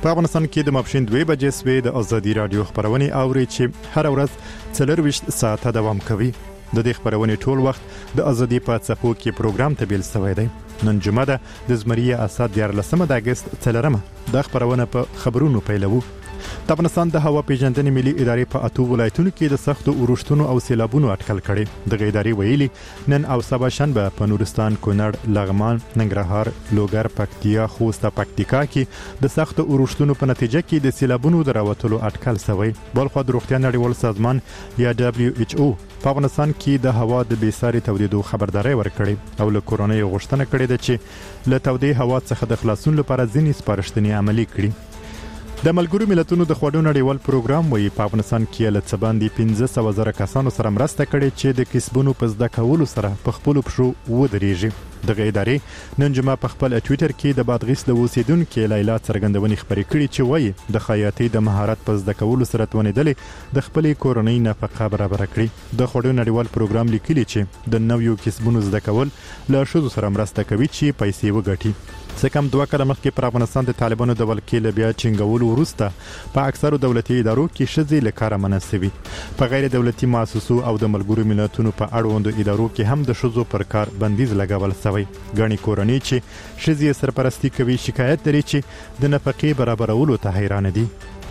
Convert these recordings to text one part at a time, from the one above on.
په افغانستان کې د ماپښین 2 بجې سوي د ازادي رادیو خبرونه اوري چې هر ورځ 24 ساعته دوام کوي. د دې خبرونه ټول وخت د ازادي په څپو کې پروګرام ته بیل شوی دی. نن جمعه ده د زمریه اساد 14 د اگست 4 د خبرونه په خبرونو پیلوو. د افغانستان د هوا پیژندنې ملي ادارې په 8 ولایتونو کې د سختو اورښتونو او سیلابونو اټکل کړي. د ادارې ویلي نن او سبا شنبه په نورستان، کونړ، لغمان، ننګرهار، لوګر، پکتیا، خوست او پکتیکا کې د سختو اورښتونو په نتیجه کې د سیلابونو دراوتلو اټکل شوی. بلخو د روغتیا نړیوال سازمان یا WHO په افغانستان کې د هوا د بیساري تودیدو خبرداري ورکړي او له کورونی غوښتنه کړې ده چې له تودې هوا څخه د خلاصون لپاره ځینې سپارښتنې عملي کړي. د ملګرو ملتونو د خوړو نړیوال پروګرام وایي په افغانستان کې له څه باندې 15,000 کسانو سره مرسته کړې چې د کسبونو په زده کولو سره په خپل پښو ودرېږي. دغه ادارې نن جمعه په خپل ټوئیټر کې د بادغیس د اوسیدونکو لیلا څرګندونې خبرې کړې چې وایي د خیاطۍ د مهارت په زده کولو سره توانېدلې د خپل کورنۍ نفقه برابر کړي. د خوړو نړیوال پروګرام لیکلي چې د نویو کسبونو زده کول له ښځو سره مرسته کوي چې پیسې وګټي. څه کم 2 کاله مخکې پر افغانستان د طالبانو د ولکې له بیا چنګولو وروسته په اکثرو دولتي ادارو کې ښځې له کاره منع شوي. په غیر دولتي مؤسسو او د ملګرو ملتونو په اړوندو ادارو کې هم د ښځو پر کار بندیز لګول شوی. ګڼې کورنۍ چې ښځې سرپرستی کوي شکایت لري چې د نفقې برابرولو ته حیران دي.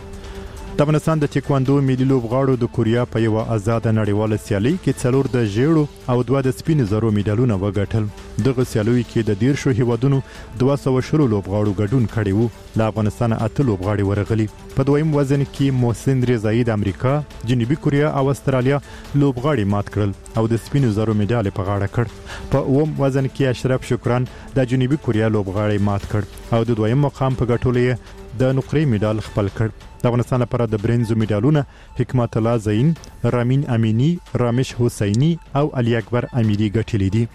د افغانستان د تکواندو ملي لوبغاړو د کوریا په یو آزاد نړیواله سیالي کې 4 د ژیړو او 2 د سپینو زرو میډالونه وګټل. دغه سیالي کې د 13 هیوادونو 200 لوبغاړو ګډون کړي وو. له افغانستان 8 لوبغاړي ورغلي. په دویم وزن کې محسن رضایی د امریکا، جنوبي کوریا او استرالیا لوبغاړي مات کړل او د سپینو زرو میډال په غاړه کړ. په اوم وزن کې اشرف شکران د جنوبي کوریا لوبغاړي مات کړ او د دویم مقام په ګټلو د نقرې میډال خپل کړ. د افغانستان لپاره د برنزو میډالونه حکمت الله زین، رامین امینی، رامش حسینی او علي اکبر امیری ګټلي دي.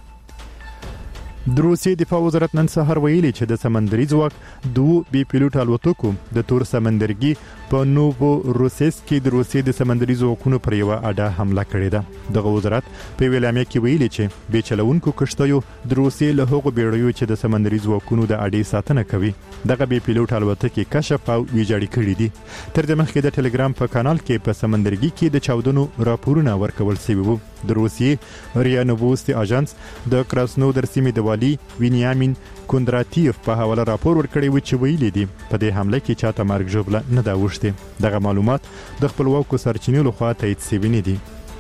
د روسیې دفاع وزارت نن سهار ویلي چې د سمندري ځواک 2 بي پيلوټ الوتکو د تور سمندرګي په نوو روسیس کې د روسیې د سمندري ځواکونو پر یو اډه حمله کړې ده. دغه وزارت په ویلامه کې ویلي چې به چلونکو کشتیو د روسیې له هغو بیړیو چې د سمندري ځواکونو د اډې ساتنه کوي دغه بي پيلوټ الوتکې کشف او ویجاړې کړې دي. تر دې مخکې د ټلګرام په کانال کې په سمندرګي کې د چاودنو راپورونه ورکول شوي وو. د روسیې ریا نووستي اژانس د کراسنودر سیمې د والی وینیامین کوندراتیف په حواله راپور ورکړی و چې ویلي دي په دې حمله کې چاته مرګ ژوبله نه دا وشته. دغه معلومات د خپلواکو سرچینو لخوا تایید شوي نه دي.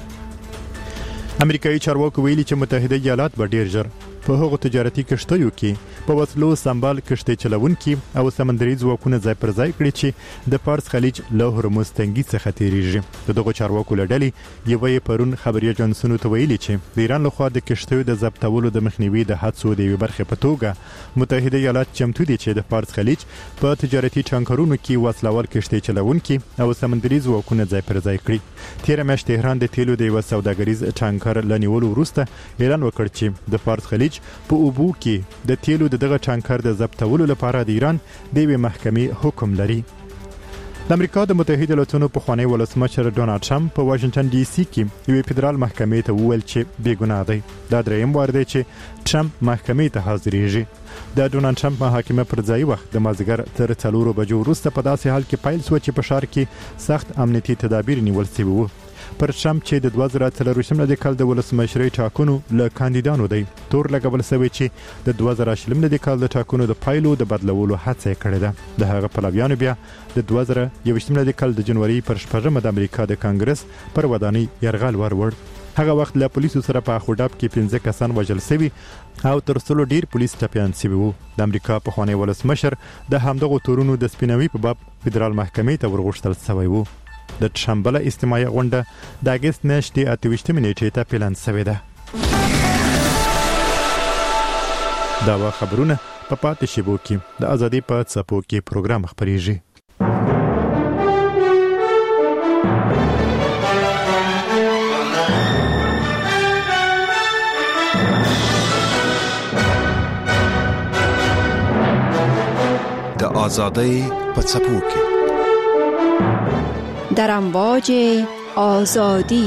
امریکایي چارواکو ویلي چې متحده ایالات به ډیر ژر په هغو تجارتي کشتیو کې په وسلو سمبال کشتۍ چلونکي او سمندري ځواکونه ځای پر ځای کړي چې د فارس خلیج له هرمز تنګي څخه تیریږي. دغه چارواکو لړلې یوې پرون خبري اژانسونو ته ویلي چې د ایران لخوا د کشتیو د ضبطولو د مخنیوي د هڅو د یوې برخې په توګه متحده ایالات چمتو دي چې د فارس خلیج په تجارتي ټانکرونو کې وسلوال کشتۍ چلونکي او سمندري ځواکونه ځای پر ځای کړي. تیر میاشت تهران د تیلو د یو سوداګریز ټانکر لنیولو وروسته اعلان وکړ چې د فارس خلیج په اوبو کې د تیلو دغه ټانکر د ضبطولو لپاره د ایران د یوې محکمې حکم لري. د امریکا د متحده ایالاتونو پخوانی ولسمشر ډونالد ټرمپ په واشنگټن ډي سي کې یوې فدرال محکمې ته وویل چې بې ګناه دی. دا دریم وار دی چې ټرمپ محکمې ته حاضرېږي. د ډونالد ټرمپ محاکمه پر ځای وخت د مازدیګر تر 4 بجو وروسته په داسې حال کې پیل شو چې په ښار کې سخت امنیتي تدابیر نیول شوي وو. پر ټرمپ چې د 2024 کال د ولسمشرۍ ټاکنو له کاندیدانو دی تور لګول شوی چې د 2020 کال د ټاکنو د پایلو د بدلولو هڅه کړې ده. د هغه پلویانو بیا د 2021 کال د جنوري پر 4 د امریکا د کانګرس پر ودانۍ يرغل ورور. هغه وخت له پولیسو سره په خوداب کې 15 کسان وژل شوي او تر څلو ډیر پولیس ټپیان شوي وو. د امریکا پخوانی ولسمشر د همدغه تورونو د سپینوي په باب فدرال محکمې ته ورغوښتل شوی وو. د شنبه اجتماعي غونډه د اگست میاشتې 28 نیټې ته پلان شوې ده. دا خبرونه په پاتې شیبو کې د ازادي په څپو کې پروګرام خبريږي. د ازادۍ په څپو کې در امواج آزادی.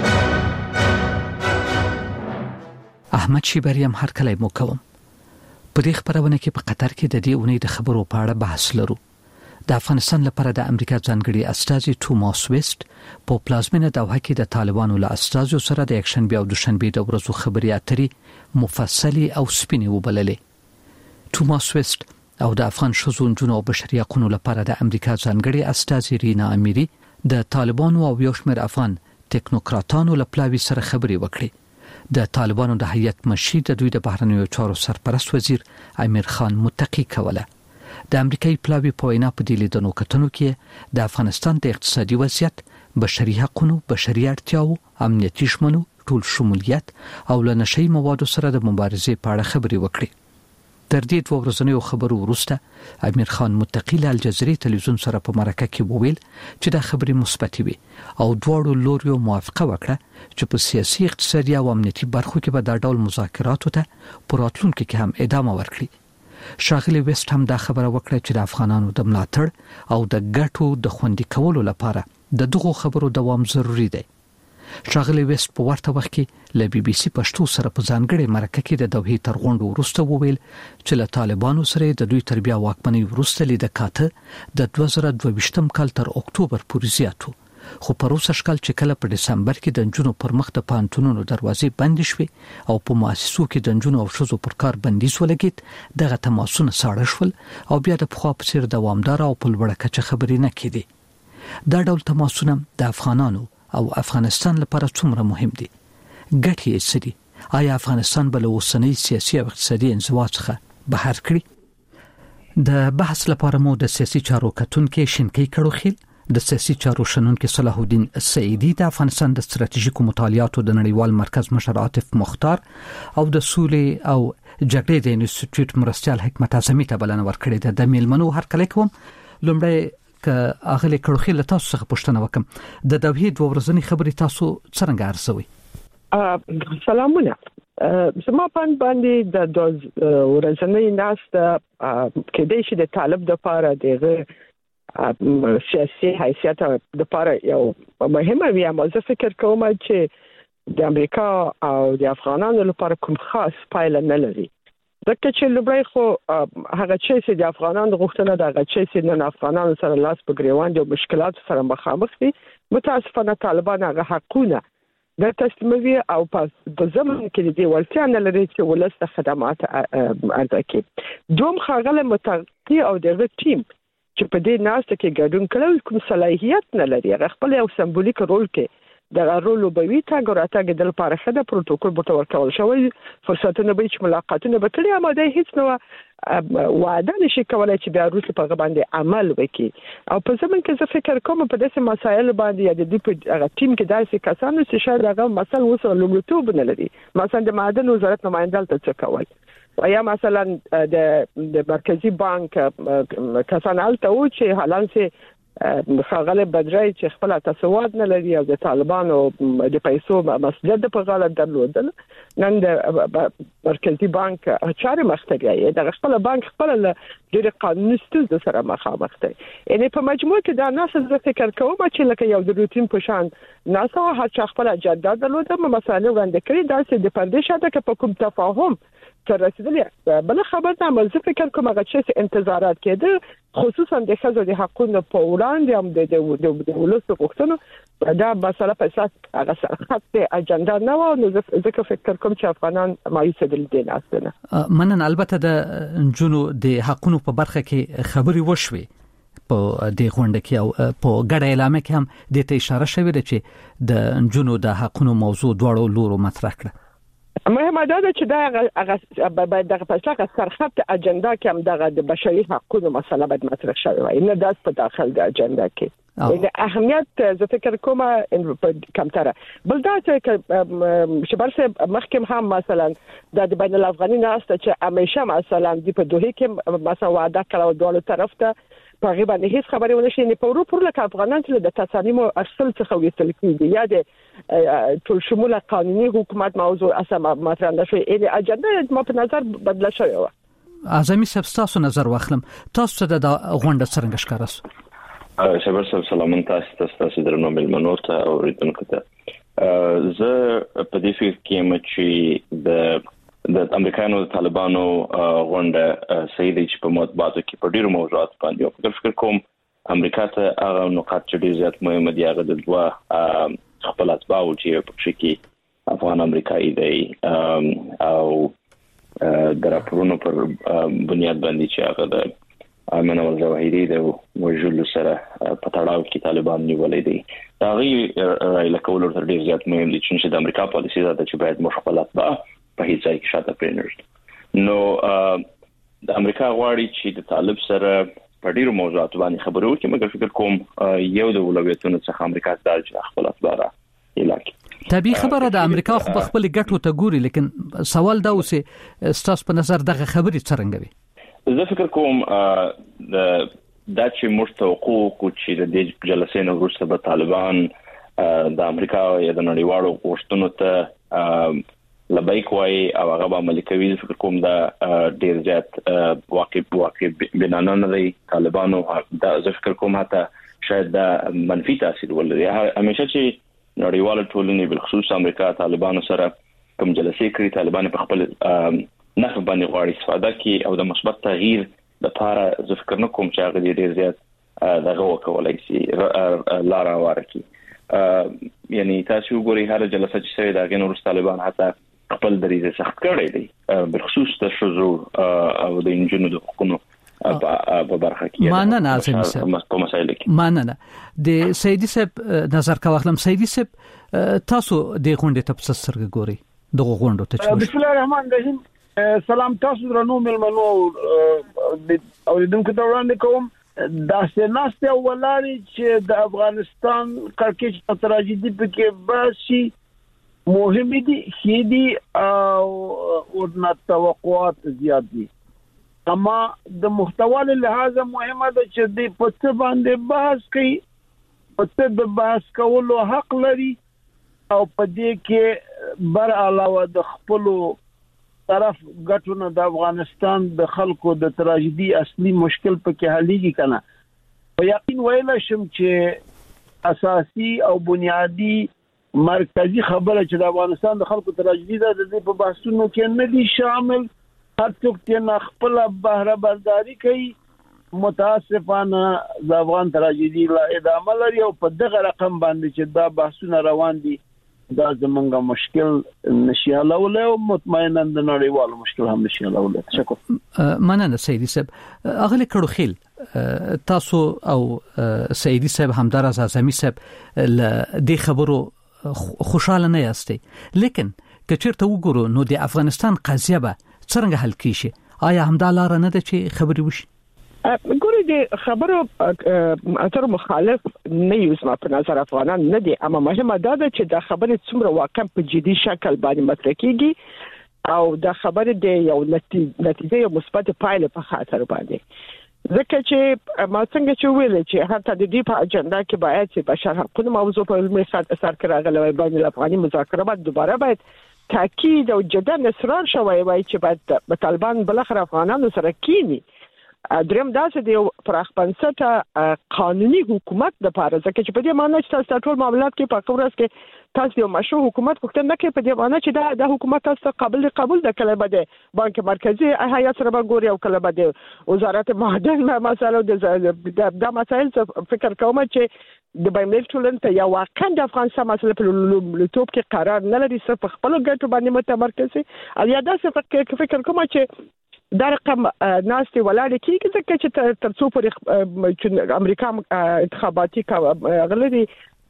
احمد شیبری هم هر کله مو کوم په دې خبرونه کې په قطر کې د دې اونۍ د خبرو په اړه بحث لرو. د افغانستان لپاره د امریکا ځانګړي استازي توماس ویست په پلازمینه دوحه کې د طالبانو له استازو سره د یکشنبه او دوشنبه د ورځو خبري اترې مفصلي او سپینې وبللې. توماس ویست او د افغان شذو نجونو او بشري حقوقو لپاره د امریکا ځانګړي استازي رینا امیری د طالبانو او یو شمېر افغان ټیکنوکراتانو له پلاوي سره خبري وکړي. د طالبانو د هیئت مشیر د دوی د بهرنیو چارو سرپرست وزیر امیر خان متقی کوله. د امریکایي پلاوي په وینا په دې لیدنو کتنو کې د افغانستان د اقتصادي وضعیت، بشري حقوقو، بشري اړتیاو، امنیتي شمنو، ټول شمولیت او له نشئی موادو سره د مبارزې په اړه خبري وکړي. تر دې دوه ورځنیو خبرو وروسته امیر خان متقی له الجزیرې تلویزیون سره په مرکه کې وویل چې دا خبري مثبت وي او دواړو لوريو موافقه وکړه چې په سیاسي، اقتصادي او امنیتي برخو کې به دا ډول مذاکراتو ته په راتلونکي کې هم ادامه ورکړي. شاغلی ویست هم دا خبره وکړه چې د افغانانو د ملاتړ او د ګټو د خوندي کولو لپاره د دغو خبرو دوام ضروری دی. شاغلی ویست په ورته وخت کې ل بي بي سي پښتو سره په ځانګړي مرکه کې د دوحې تر غونډو وروسته وویل چې له طالبانو سره د دوی تربیه واکمنۍ وروسته لید کاته د 2022م کال تر اکتوبر پورې زیاتو. خو په روسه شکل چې کله په دسمبر کې د جنونو پر مخ د پانتونونو دروازې بند شوې او په مؤسسو کې د جنونو او شذو پر کار بندیز ولګید، دغه تماسونه ساړه شول او بیا د پخوا په څیر دوامدار او په لوړه کچه خبرې نه کېدې. دا ډول تماسونه د افغانانو او افغانستان لپاره څومره مهم دي؟ ګټې یې څه دي؟ آیا افغانستان به له اوسنۍ سیاسي او اقتصادي انزوا څخه بهر کړي؟ د بحث لپاره مو د سیاسي چارو کتونکو شینکي کړوخیل، د سیاسي چارو شنونکو صلاح الدین سعیدی، د افغانستان د ستراتیژیکو مطالعاتو د نړیوال مرکز مشر عاطف مختار او د سولې او جګړې د انسټیټیوټ مرستیال حکمت اعظمي ته بلنه ورکړې ده. د میلمنو هرکلی کوم. لومړی که اغلی کړوخیل تاسو څخه پوښتنه وکم، د دوحې دوه ورځنۍ خبرې تاسو څنګه ارزوي؟ سلامونه. زما باندې د دوه ورځنۍ ناسته کې د شي د طالب د لپاره دغه سیاسي حیثیت د لپاره یو مهمه وي. زه فکر کوم چې د امریکا او د افغانانو لپاره کوم خاص پایله نه لري، ځکه چې لومړی خو هغه چې د افغانانو غوښتنه د هغه چې نن افغانانو سره لاس په ګریوان دي او مشکلات سره مخامخ دي. متاسفانه طالبان هغه حقونه د تسلیموي او په زمن کې د ولتیا نه لري چې ولست خدمات ارزه کړي. دوم خاغله متقی او دغه ټیم چې په دې ناسته کې ګډون کول کوم صلاحیت نه لري، هغه خپل یو سمبولیک رول کې د رول وبوي تا ګوراتګ د لپاره خده پروتوکول به ورکول شوی، فرصتونه به چې ملاقاتونه به کړي، اما د هیڅ نو وعده نشي کولای چې د روس په باندې عمل وکړي. او په زمون کې زه فکر کوم په داسې مسایل باندې د دې په ټیم کې داسې کسانو چې شاید هغه مسله وسو لومړیتوب نه لري، مثلا د معدن وزارت نمائندل ته څه کول یا مثلا د مرکزی بانک کسان الته و چې حالان سه خاغله بدرای چې خپل تسواد نه لري او د طالبانو د پیسو مسجد په غاړه درلودل، نن د مرکزی بانک چارې مختګي د خپل بانک خپل د قانوني ستونزې سره مخامخ دي. یعنی په مجموع کې دا ناس زه فکر کوم چې لکه یو د روتین په شان ناس او هر چا خپل اجنډا درلوده، مسایل وړاندې کړي، دا چې د پردې شاته کې په کوم تفاهم تر رسیدلې بل خبر نه مزه فکر کوم هغه چې انتظارات کېده، خصوصا د خزو د حقوقو په وړاندې هم د ولس حقوقو دا مسله په اساس هغه خط اجنډا نه و. نو زه فکر کوم چې افغانان مایوس دي نه استنه. منن البته د جنو د حقوقو په برخه کې خبري وشوي په د غونډه کې او په ګډه اعلان کې هم د ته اشاره شوې ده چې د جنو د حقوقو موضوع دواړو لورو مطرح کړه. مهمه ده چې دا هغه دغه پښتاګه سرخط اجنډا کې هم دغه د بشري حقوقو مسله باید مطرح شوی وي، نه داس په داخل د اجنډا کې د اهمیت زه فکر کوم کمتره. بل دا چې برسه مخکم هم مثلا د بین الافغاني ناسته چې همیشه مثلا د په دوه کې مثلا وعده کړو دوه طرف ته په غیبه نه هیڅ خبرې ونه شي. نه په اروپا لکه افغانان چې د تصامیم اصل څخه ویستل کیږي یا د ټول شموله قانوني حکومت موضوع اساسا مطرح نشي. یعنی اجنډا ما په نظر بدل شوی و. اعظمي سبستاسو نظر واخلم، تاسو د غونډه څنګه ښکاراسو؟ شبر سلام تاسو درنو ملمنو ته او ریتونکو ته. زه په دې فکر کې چې د د امریکایانو د طالبانو غونډه صحیح دی چې په مطبوعاتو کې په ډیرو موضوعات باندې فکر کوم امریکا ته هغه نقاط چې ډیر زیات مهم دي هغه د دوه خپل اتباعو چې په کې افغان امریکایي دی او د راپورونو پر بنیاد باندې چې هغه د امن او ظواهري د وجلو سره په تړاو کې طالبان نیولې دي دا غي رایل کول تر ډیر زیات مهم دي چې د امریکا پالیسي دا چې باید مخالفت به په هیڅ ځای کې شاته پرېنږدي نو د امریکا غواړي چې د طالب سره په ډیرو موضوعاتو باندې خبرو وکړي مګر فکر کوم یو د اولویتونو څخه امریکا د خپل اتباع علاقه طبيعي خبره د امریکا خو په خپل ګټو ته ګوري لیکن سوال دا اوسه ستاسو په نظر دغه خبرې څرنګه وي زه فکر کوم دا چې مستوقع کو چې د دې جلسې نو وروسته به طالبان د امریکا یا د نړیوالو غوښتنو ته لبیک وای او هغه به عملي کوي فکر کوم دا ډیر زیات واقع بنانه نه دی طالبانو دا زه فکر کوم حتی شاید دا منفي تاثیر ولري همیشه چې نړیواله ټولنه بل خصوص امریکا طالبانو سره کوم جلسې کوي طالبان په خپل نفع باندې غواړي استفاده کوي او د مثبت تغییر د لپاره زه فکر نه کوم چې هغه ډیر زیات دغه وکولای شي لاره ورکړي یعنی تاسو ګوري هر جلسه چې سوي دا غنور طالبان حتی خپل دریزه سخت کړی دی بل خصوص د شذو او د انجنونو د حقوقو په برخه کې مانه نازم صاحب په مسایل کې مانه د سیدی صاحب نظر کا واخلم سیدی صاحب تاسو د غونډې تفصیل سره ګوري دغه غونډه ته بسم الله الرحمن الرحیم سلام تاسو درنو ملمنو او دونکو ته وړاندې کوم دا سناسته ولاري چې د افغانستان کړکېچ تراژیدي پکې باسي مهم دي خېدي او ورنه توقعات زیات دي اما د محتوا له لحاظ مهمه ده چې د پڅ باندې بحث کوي پڅ د بحث کولو حق لري او په دې کې بر علاوه د خپل طرف ګټونه د افغانستان د خلکو د تراژیدي اصلي مشکل په کې حلېږي کنه په یقین ویل شم چې اساسي او بنیادی مرکزی خبره چې د افغانستان د خلکو تراژیدي د دې په بحثونو کې نه دي شامل هر څوک چې خپل بهره برداری کوي متاسفانه د افغان تراژیدي لا ادامه لري او په دغه رقم باندې چې دا بحثونه روان دي دا زمونږه مشکل نشي حلول او مطمئنا د نړیوالو مشکل هم نشي حلول تشکر مننه سیدی صاحب اغلی کړو خیل تاسو او سیدی صاحب همدار از اعظمي صاحب د خبرو خوشاله نه یاستئ لیکن کچېرته وګورو نو د افغانستان قضیه به څنګه حل کیږي آیا همدا لار نه ده چې خبري وشي ګورې د خبرو اتر مخالف نه یو زما په نظر افغانان نه دي اما مهمه ده چې دا خبره څومره واقعا په جدي شکل باندې مطرح کیږي او دا خبره د یو نتیجه یو مثبت پایله په خاطر باندې ځکه چې ما څنګه چې ویل چې حتی د دې په اجنډا کې باید چې بشر حقوقو موضوع په علمي اثر کې راغلی بین الافغاني مذاکرات دوباره باید تاکید او جدا اصرار شوی وای چې باید طالبان بلخره افغانانو سره کینی دریم داسې د پراخ بنسټه قانوني حکومت د لپاره ځکه چې په دې معنی چې تاسو ټول معاملات کې په کورس کې تاسو یو مشروع حکومت پوښتنه نه کوي په دې معنی چې دا حکومت تاسو قبول د کله بده بانک مرکزی هیئت سره ګوري او کله بده وزارت معدن مسائل د مسائل فکر کوم چې د بین‌المللي ټولنې ته یو واقعا د افغانستان مسله په لومړیتوب کې قرار نه لري صرف خپل ګټو باندې متمرکز او یا داسې فکر کوم چې دا رقم ناستي ولاړ کیږي ځکه چې ترڅو پر امریکا انتخاباتي غلري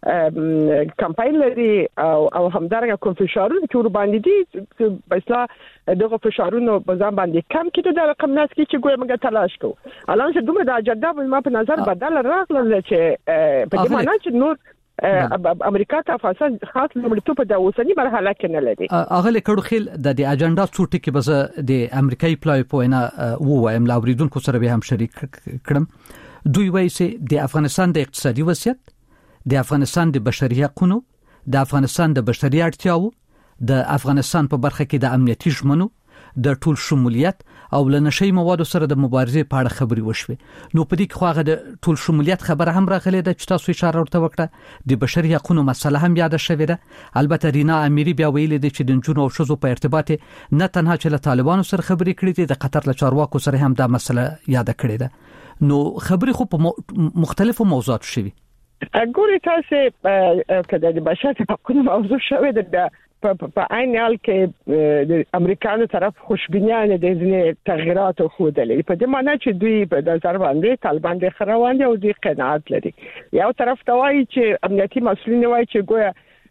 کمپاین لري او همدارنګه کوم فشارونه چې ور باندې دي په اصطلاح دغه فشارونه په ځان باندې کم کړي دا رقم ناس کې چې ګویا موږ تلاش کوو الان چې دومره د اجنډا ما په نظر بدل راغله چې په دې معنی چې نور امریکا ته افغانستان خاص لومړیتوب په د اوسنی مرحله کې نه لري اغه کړو خیل د اجنډا څو ټکي به د امریکایي پلای پوینا وایم لاوریدونکو سره به هم شریک کړم دوی وایي چې د افغانستان د اقتصادي وضعیت د افغانستان د بشري حقوقو د افغانستان د بشري اړتیاو د افغانستان په برخه کې د امنیتي ژمنو د ټول شمولیت او لنشي موادو سره د مبارزې په اړه خبري وشوه. نو په دې کې خو هغه د ټول شمولیت خبره هم راغلې ده چې تاسو اشاره ورته وکړه. د بشري حقوقو مسله هم یاد شوې ده. البته رینا اميري بیا ویلي دي چې د جنونو او شذو په ارتباط نه تنها چې له طالبانو سره خبري کړې دي، د قطر له چارواکو سره هم دا مسله یاد کړې ده. نو خبري خو په مختلفو موضوعاتو شوي. ګوري تاسو کله د بشري حقوقو موضوع شوې ده په عین حال کې د امریکایانو طرف خوشبینانه د ځینې تغیرات خو دلې په دې معنی چې دوی په نظر باندې طالبان د خروان او د قناعت لري. یو طرف ته وایي چې امنیتي مسؤلین وایي چې ګویا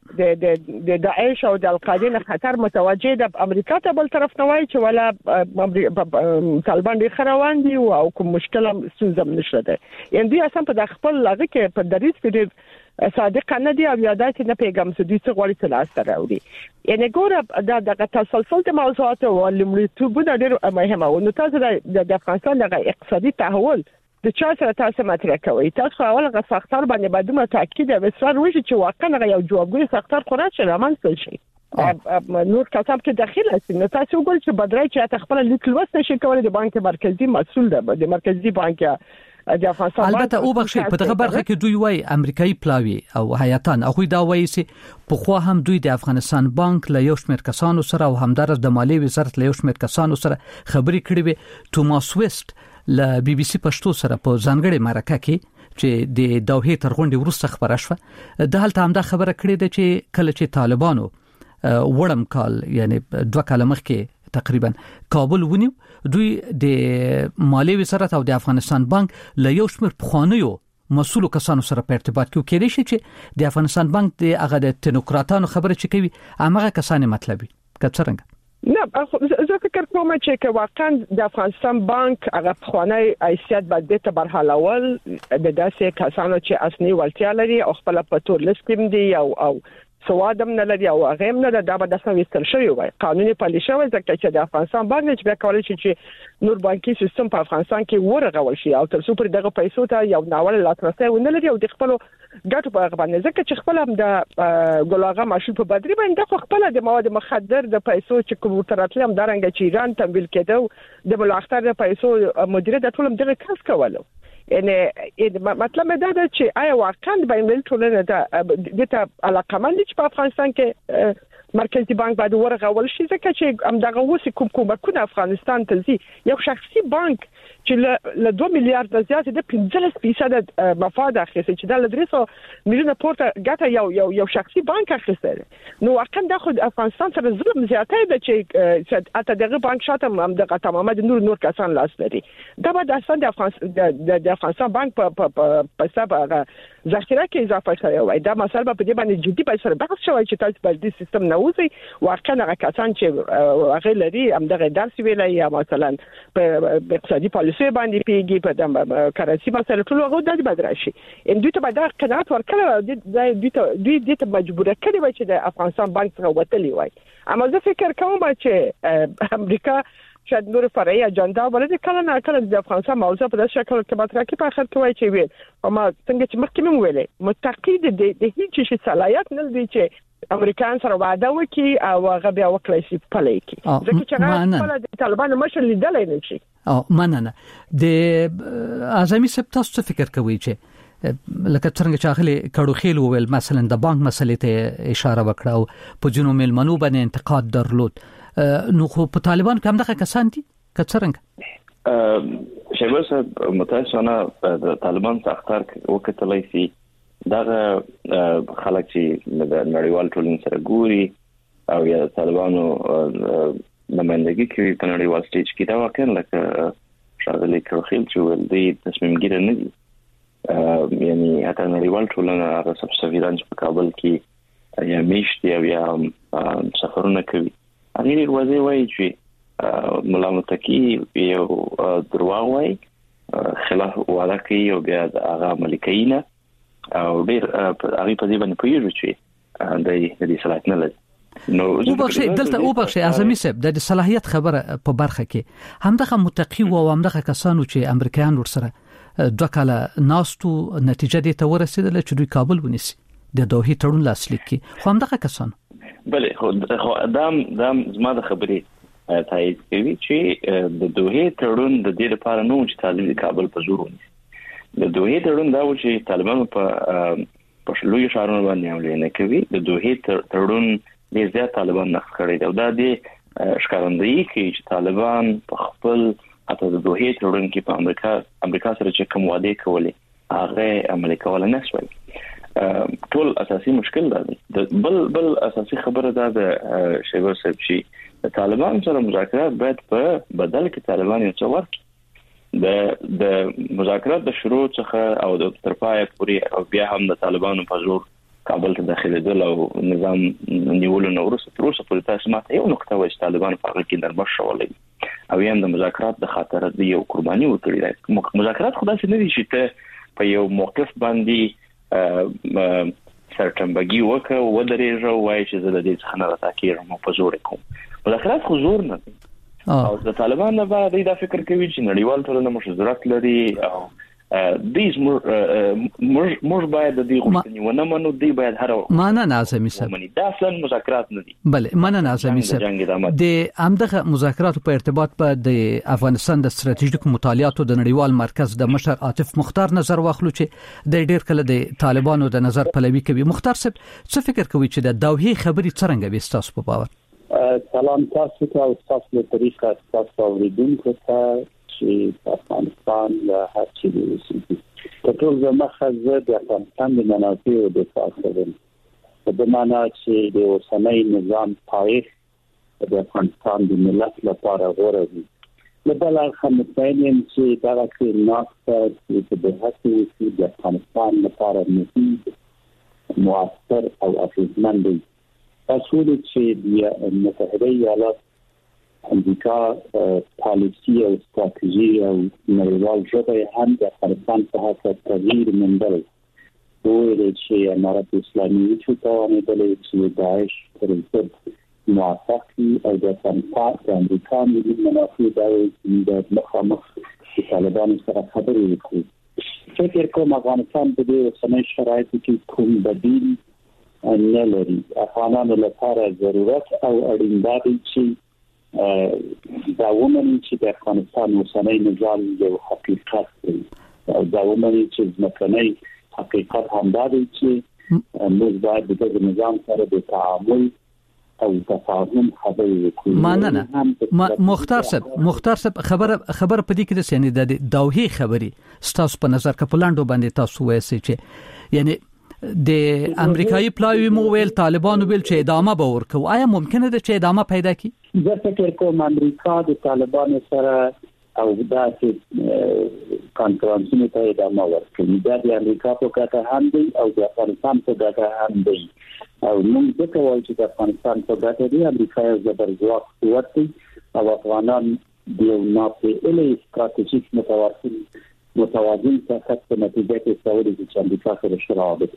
د داعش او د القاعده خطر متوجه د امریکا ته، بل طرف ته وایي چې ولا طالبان د خروان دي او کوم مشکل هم ستونزه نشته ده. یعنی دوی اصلا په خپل لغه کې په دریس کې صادق نه دي او یادات نه پیغام سدي څه غوړي تلاس راوړي. یعنی ګوره د تسلسل د موضوعات او لمړیتوب د ډېر مهمه و. نو تاسو د افغانستان د اقتصادي تحول د چا سره تاسو مطرح کوي؟ تاسو اول ساختار باندې بدومه تاکید او اصرار وشي چې واقعا یو جوابګوی ساختار خورات شي رامنځته شي. نور کسب کې داخله شي. نو تاسو وګورئ چې بدرای چې خپل لیک لوست شي کولای د بانک مرکزی مسول ده، د مرکزی بانک البته او بخشي په دغه برخه کې دوی وای امریکایي پلاوی او حیاتان هغه دا وایي چې په خو هم دوی د افغانستان بانک له یو شمېر کسانو سره او همدارس د مالیې وزارت له یو شمېر کسانو سره خبرې کړې وي. توماس ویست له بي بي سي پښتو سره په ځانګړي مرکه کې چې د دوحې تر غونډې وروسته خبره شوه د حالت همدا خبره کړې ده چې کله چې طالبانو وړم کال یعنی 2 کال مخکې تقریبا کابل ونیو، دوی د مالیې وزارت او د افغانستان بانک له یو شمېر پخوانیو مسؤلو کسانو سره په ارتباط کې کېدای شي چې د افغانستان بانک د هغه د تکنوکراتانو خبره چې کوي هغه کسان مطلبي کڅرنګ نه. زه فکر کوم چې واقعا د افغانستان بانک هغه پخوانی حیثیت باندې ته برحالول د داسې کسانو چې اصلي ولتیا لري او خپل په تور لیست دي او سوادم نه لري او هغه هم نه دا به د سويستر شوی وای قانوني پالیسي وای ځکه چې د افغانستان بانک چې بیا کولای شي چې نور بانکي سیستم په افغانستان کې ورغول شي او تر څو پر دغه پیسو ته یو ناول لاسرسي ونه لري او د خپل ګټو په هغه باندې ځکه چې خپل هم د ګلاغه ماشول په بدري باندې خپل د مواد مخدر د پیسو چې کوم تراتل هم درنګ چې ایران تمویل کېدو د بلاختر د پیسو مدیریت د ټولم دغه کس کولو. یعنی مطلب دا ده چې آیا واقعا باندې ټولنه د علاقمند چې په افغانستان کې مرکزی بانک باید ورغول شي ځکه چې هم دغه وسی کومکونه افغانستان ته زی یو شخصي بانک چې له 2 میلیارډ زیات د 15% مفاد اخیسته چې د 300 میلیونه پورته ګټه یو شخصي بانک اخیسته. نو واقعا د خود افغانستان سره ظلم زیاته ده چې اته دغه بانک شاته هم د تمامه نور کسان لاس لري. دا به د افغانستان بانک په حساب ذخیره کې اضافه شوی وای. دا مسله په دې باندې جدي به سره بحث شوی چې تاسو په دې سیستم نه وځي واقعا هغه کسان چې هغه لري هم دغه درس ویلای یا مثلا په اقتصادي پالیسي باندې پیږي په د کرنسي مسله ټول هغه د بدرشي ان دوی ته به دا قناعت ورکړه دوی ته مجبور کړي چې د افغانستان بانک څخه وتلی وای. اما زه فکر کوم چې امریکا شاید نور فرعي اجنډا ولې کله نه کله د افغانستان موضوع په داسې شکل کې مطرح کی په اخر کې وایي چې ویل اما څنګه چې مخکې مې ویلې متقید د هیڅ شي صلاحیت نه دی چې امریکایان سره وعده وکړي او هغه بیا وکړي چې پلي کی ځکه چې هغه د طالبانو مشر لیدل نه شي. مننه د اعظمي سپتاس فکر کوي چې لکه څنګه چې اخلي کډو خېل وویل مثلا د بانک مسلې ته اشاره وکړه او په جنوب ملمنو باندې انتقاد درلود. نو خو په طالبان کې هم دغه کسان دي کڅرنګ شیبه صاحب متاسفانه د طالبان سختار وکټلای شي دغه خلک چې د نړیوال ټولنې سره ګوري او یا طالبانو نمائندګي کوي په نړیوال سټیج کې دا واقعا لکه شاغلي کړخیل چې ولدي تصمیم ګیر نه دي. یعنی حتی نړیوال ټولنه هغه سفیران په کابل کې یا میشتي او یا سفرونه کوي هغه ورځي وایي چې مولا متکی یو درواغ وایي خلاف وعده کوي او بیا هغه ملکینه او ډیر هغه په دې باندې پیژو چې د دې صلاحیت نه لري. نو او بخښه اعظمي صاحب د صلاحیت خبره په برخه کې همدغه متقی او همدغه کسانو چې امریکایان ورسره 2 کاله ناستو نتیجه دې ته ورسېدل چې دوی کابل ونیسي د دوحې تړون لاسلیک کی خو همدغه کسانو بله خو دام زما د خبرې تایید کوي چې د دوه تړون د دې لپاره نو چې طالبان کابل په زور ونیسي د دوه تړون دا و چې طالبان په لوی ښارونو باندې حمله نه کوي د دوه تړون ډیر زیات طالبان نقض کړی دی او دا د ښکارندویي کوي چې طالبان په خپل اته د دوه تړون کې په امریکا سره چې کوم وعده کولې هغه عملي کول نه شوی ټول اساسي مشکل دی بل اساسي خبره ده د شیبر صاحب چې طالبان سره مذاکرات باید په بدل کې طالبان یو څه ورکړي د مذاکرات د شروع څخه او د ترپای پورې او بیا هم د طالبانو په زور کابل ته داخليدل او نظام نیولو نو وروسته پورې تاسو ماته یو نقطه وایي طالبان په هغه کې نرمښت شولې او یم د مذاکرات د خاطر د یو قرباني ورکړي مذاکرات خدای څه نه دي چې ته په یو موقف باندې سرټمبګي وکړه و درېږه وایي چې زه د دې څخه نه راکېږم په زور کوم مذاکرات خو زور نه دي او د طالبان نه بعد دا فکر کوي چې نړیوال ټولنه مشورت لري او دیز موږ باید د دې غوښتنې ونه منو دی باید هر معنا نازمي صاحب دا اصلا مذاکرات نه دي بله معنا نازمي صاحب د همدغه مذاکرات په ارتباط په د افغانستان د ستراتیژیک مطالعاتو د نړیوال مرکز د مشر عاطف مختار نظر واخلو چې د ډیر کله د طالبانو د نظر پلوي کوي مختار صاحب څه فکر کوي چې د دوحې خبري څنګه به تاسو په باور سلام تاسو ته او تاسو له طریقه تاسو اوریدونکو ته چې افغانستان له هر څه دی په ټول ځمکه د افغانستان د منافعو د دفاع کوي په معنا چې د اوسنۍ نظام پایښت د افغانستان د ملت لپاره غوره دی له بل اړخه متعین چې دا کې ناقصه چې د هڅې د افغانستان لپاره مفید مؤثر او اغېزمن دی اصول چې د متحده ایالات امریکا پالیسی او استراتیژي او نړیوال ژبه هم د افغانستان په هڅه تغییر موندل وایي چې امارات اسلامي چې توانېدل چې داعش پر ضد موافق او د افغانستان د امریکا ملي منافع د مخامخ د طالبانو سره خبرې وکړي فکر کوم افغانستان په دې اوسنۍ شرایطو کې کوم بدیل نه لري افغانانو لپاره ضرورت او اړین دی چې دا ومني چې د افغانستان اوسنۍ نظام یو حقیقت دی او دا ومني چې ځمکنۍ حقیقت هم دا دی چې موږ باید د دې نظام سره د تعامل او تفاهم خبرې وکړو مننه مختار صاحب خبر په دې کې د سینې د دوحې خبرې ستاسو په نظر کې پلاندو باندې تاسو وایي چې یعنی د امریکایي پلاوی مو ویل طالبانو ویل چې ادامه به ورکو آیا ممکنه ده چې ادامه پیدا کړي زه فکر کوم امریکا د طالبانو سره او داسې کانفرنسونو ته ادامه ورکوي دا د امریکا په ګټه هم دی او د افغانستان په ګټه هم دی او موږ د کوم چې د افغانستان په ګټه دی امریکا یو زبرځواک قوت دی او افغانان د یو ناپېژندل استراتیژیک متوازن سیاست په نتیجه کې سعودي چې امریکا سره شراکت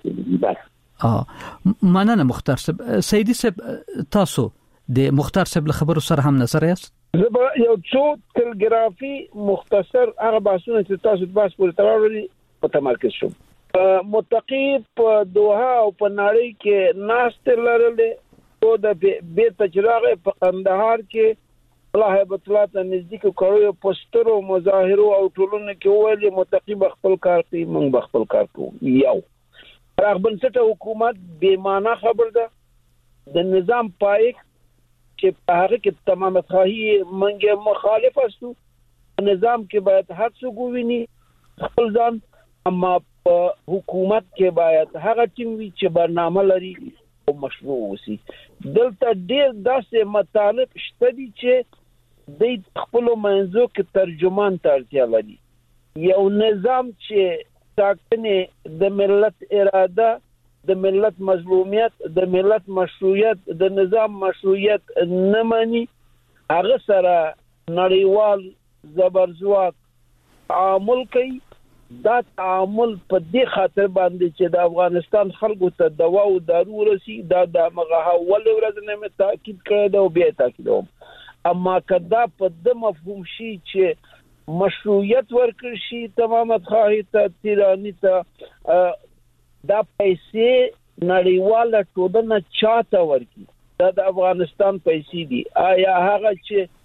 کوي مننه مختار صاحب سیدی صاحب تاسو د مختار صاحب له خبرو سره هم نظر یاست زه یو څو تلګرافي مختصر هغه بحثونه چې تاسو بحث پورې تړلي په تمرکز شوم متقی په دوحه او په نړۍ کې ناست لرلې او د بیت تجربه په قندهار کې الله هیبت الله ته نزدیک کړو پوسټر او مظاهر او ټولنه کې ویلي متقی خپل کار کوي موږ خپل کار کوو یو راغبنسټه حکومت بې معنا خبر ده د نظام پایښت چې په هغه کې تمام خواهی منګه مخالف استو نظام کې باید هر څه ګوینی خپل ځان اما په حکومت کې باید هغه ټیم وي چې برنامه لري او مشروع وسی دلته ډیر داسې مطالب شته دي چې د خپل منځو کې ترجمان ته اړتیا لري یو نظام چې ټاکنې د ملت اراده د ملت مظلومیت د ملت مشروعیت د نظام مشروعیت نه مانی هغه سره نړیوال زبرځواک تعامل کوي دا تعامل په دې خاطر باندې چې د افغانستان خلکو ته دوا او دارو رسی دا د مغه ول ورځ نه تاکید کړی دا او بیا تاکید اما کدا په د مفهوم شي چې مشروعیت ورکړ شي تمامت خواهی ته تیرانی ته دا پیسې نړیواله ټولنه چاته ورکړي دا د افغانستان پیسې دي آیا هغه چې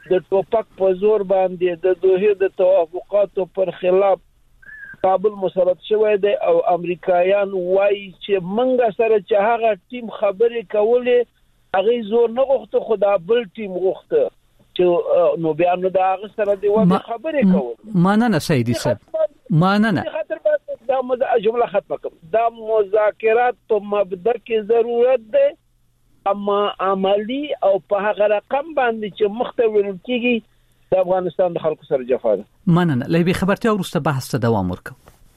د ټوپک په زور باندې د دوه د توافقاتو پر خلاف کابل مسرت شوی دی او امریکایان وایي چې منګه سره چې هغه ټیم خبرې کولې هغه زور نه غوښته خو دا بل ټیم غوښته چې نو بیا نو دا هغه سره دی خبرې کول ماننه سیدی صاحب ماننه دا جمله ختمه کوم دا مذاکرات په مبدا کې ضرورت دی اما عملی او په هغه رقم باندې چې مختویل کیږي د افغانستان د خلکو سره جفا ده ماننه لوي خبرتیا ورسته بحث ته دوام ورکړو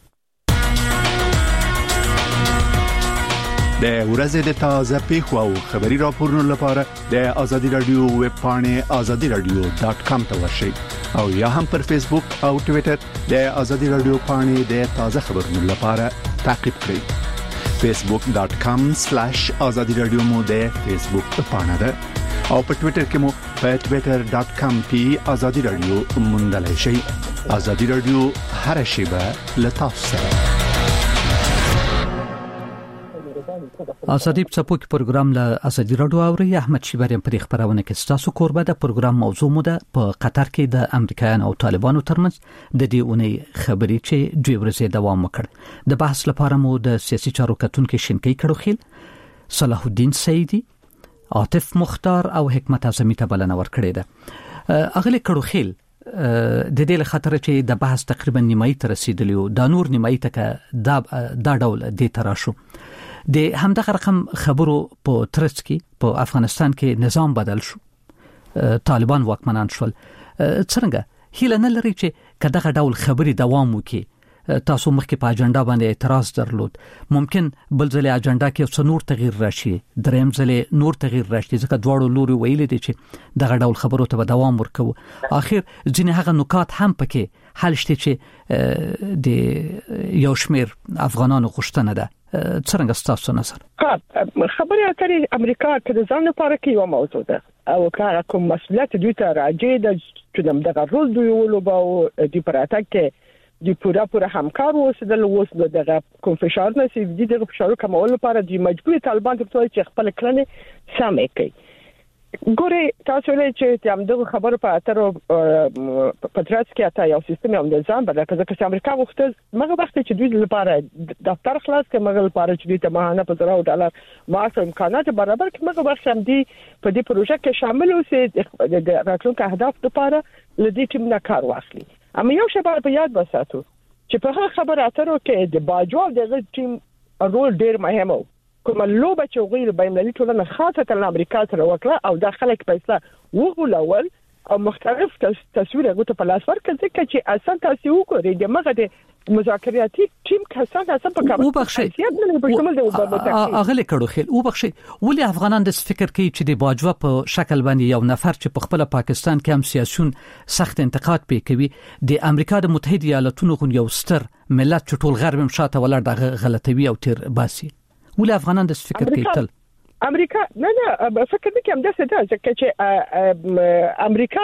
د ورځې د تازه پیښو او خبري راپورونو لپاره د آزادي رادیو ویب پاڼې azadiradio.com ته ورشئ او یا هم پر فیسبوک او ټوئیټر د آزادي رادیو پاڼې د تازه خبرونو لپاره تعقیب کړئ facebook.com/azadiradio مو د فیسبوک پاڼه ده او په ټوئیټر کې مو په twitter.com/azadiradio موندلای شئ. آزادي رادیو هر شیبه لتاسو سره. آزادی څپو کې پروګرام له آزادي رادیو اوري احمد شیبریم پر خبرونه کې ستاسو کوربه د پروګرام موضوع مو ده په قطر کې د امریکایانو او طالبانو ترمنځ د دې اونۍ خبرې چې دوی ورځې دوام وکړ. د بحث لپاره مو د سیاسي چارو کتونکو شینکي کړوخیل صلاح الدین سیدی عاطف مختار او حکمت اعظمی ته بلنه ورکړې ده. اغلی کړوخیل د دې لخطر چې د بحث تقریبا نیمایي ته رسیدلی او د نور نیمایي ته دا ډول د تراشو د همدغه رقم خبرو په ترڅ کې په افغانستان کې نظام بدل شو طالبان واکمنان شول څنګه هیله نه لري چې کداغه ډول خبري دوام وکړي تاسو مخکې په اجنډا باندې اعتراض درلود ممکن بل ځلې اجنډا کې څو نور تغییر راشي دریم ځلې نور تغییر راشي ځکه دواړو لوري ویل دي چې دغه ډول خبرو ته دوام ورکوي اخر ځینې هغه نکات هم پکې حل شته چې د یو شمیر افغانانو غوښتنه ده څنګه ستاسو نظر خبرې اترې امریکا کې د ځان لپاره کې یو موضوع ده او کله کوم مسؤلیت دوی ته راځي چې دغه رول دوی ولوباو د پراتک کې د پوره همکار اوسېدل اوس دغه کوم فشار نه سي دغه فشار کمول لپاره د مجبوري طالبان ته چې خپل کړنې سمې کوي ګوره تاسو له چې همدغه خبره په اتر پاتراس کې اته یو سیستم او نظام بدل کړه چې امریکا وختل مګر وخت چې دوی لپاره دفتر خلاص کړي مګر لپاره چې دوی ته ماهانه په $100 معاش امکانات برابر کړي مګر وخت هم دي په دې پروژه کې شامل اوسې د راتلونکو اهداف لپاره لدې ټیم نه کار واخلي اما یو شباب په یاد وساتو چې په هغه خبره اترو کې د باجوال د ټیم رول ډیر مهم و کوم لوبه چې غیر بینالمللي ټولنه خاصه د امریکا سره وکړه او د خلک پیسې وغولول او مختلف تصویر غوته په لاس ورکړ ځکه چې اصل تاسو وګورئ د مغه د مذاکراتي ټیم کسان په کار او بخښي اغلی کړو خل او بخښي ولې افغانان د فکر کوي چې د باجوا په شکل باندې یو نفر چې په خپل پاکستان کې هم سیاسيون سخت انتقاد کوي د امریکا د متحده ایالاتونو یو ستر ملت چې ټول غرب هم شاته ولر د غلطوي او تیر باسي ولې افغانان د فکر کوي تل امریکا نه فکر نه کوم داسې ده چې امریکا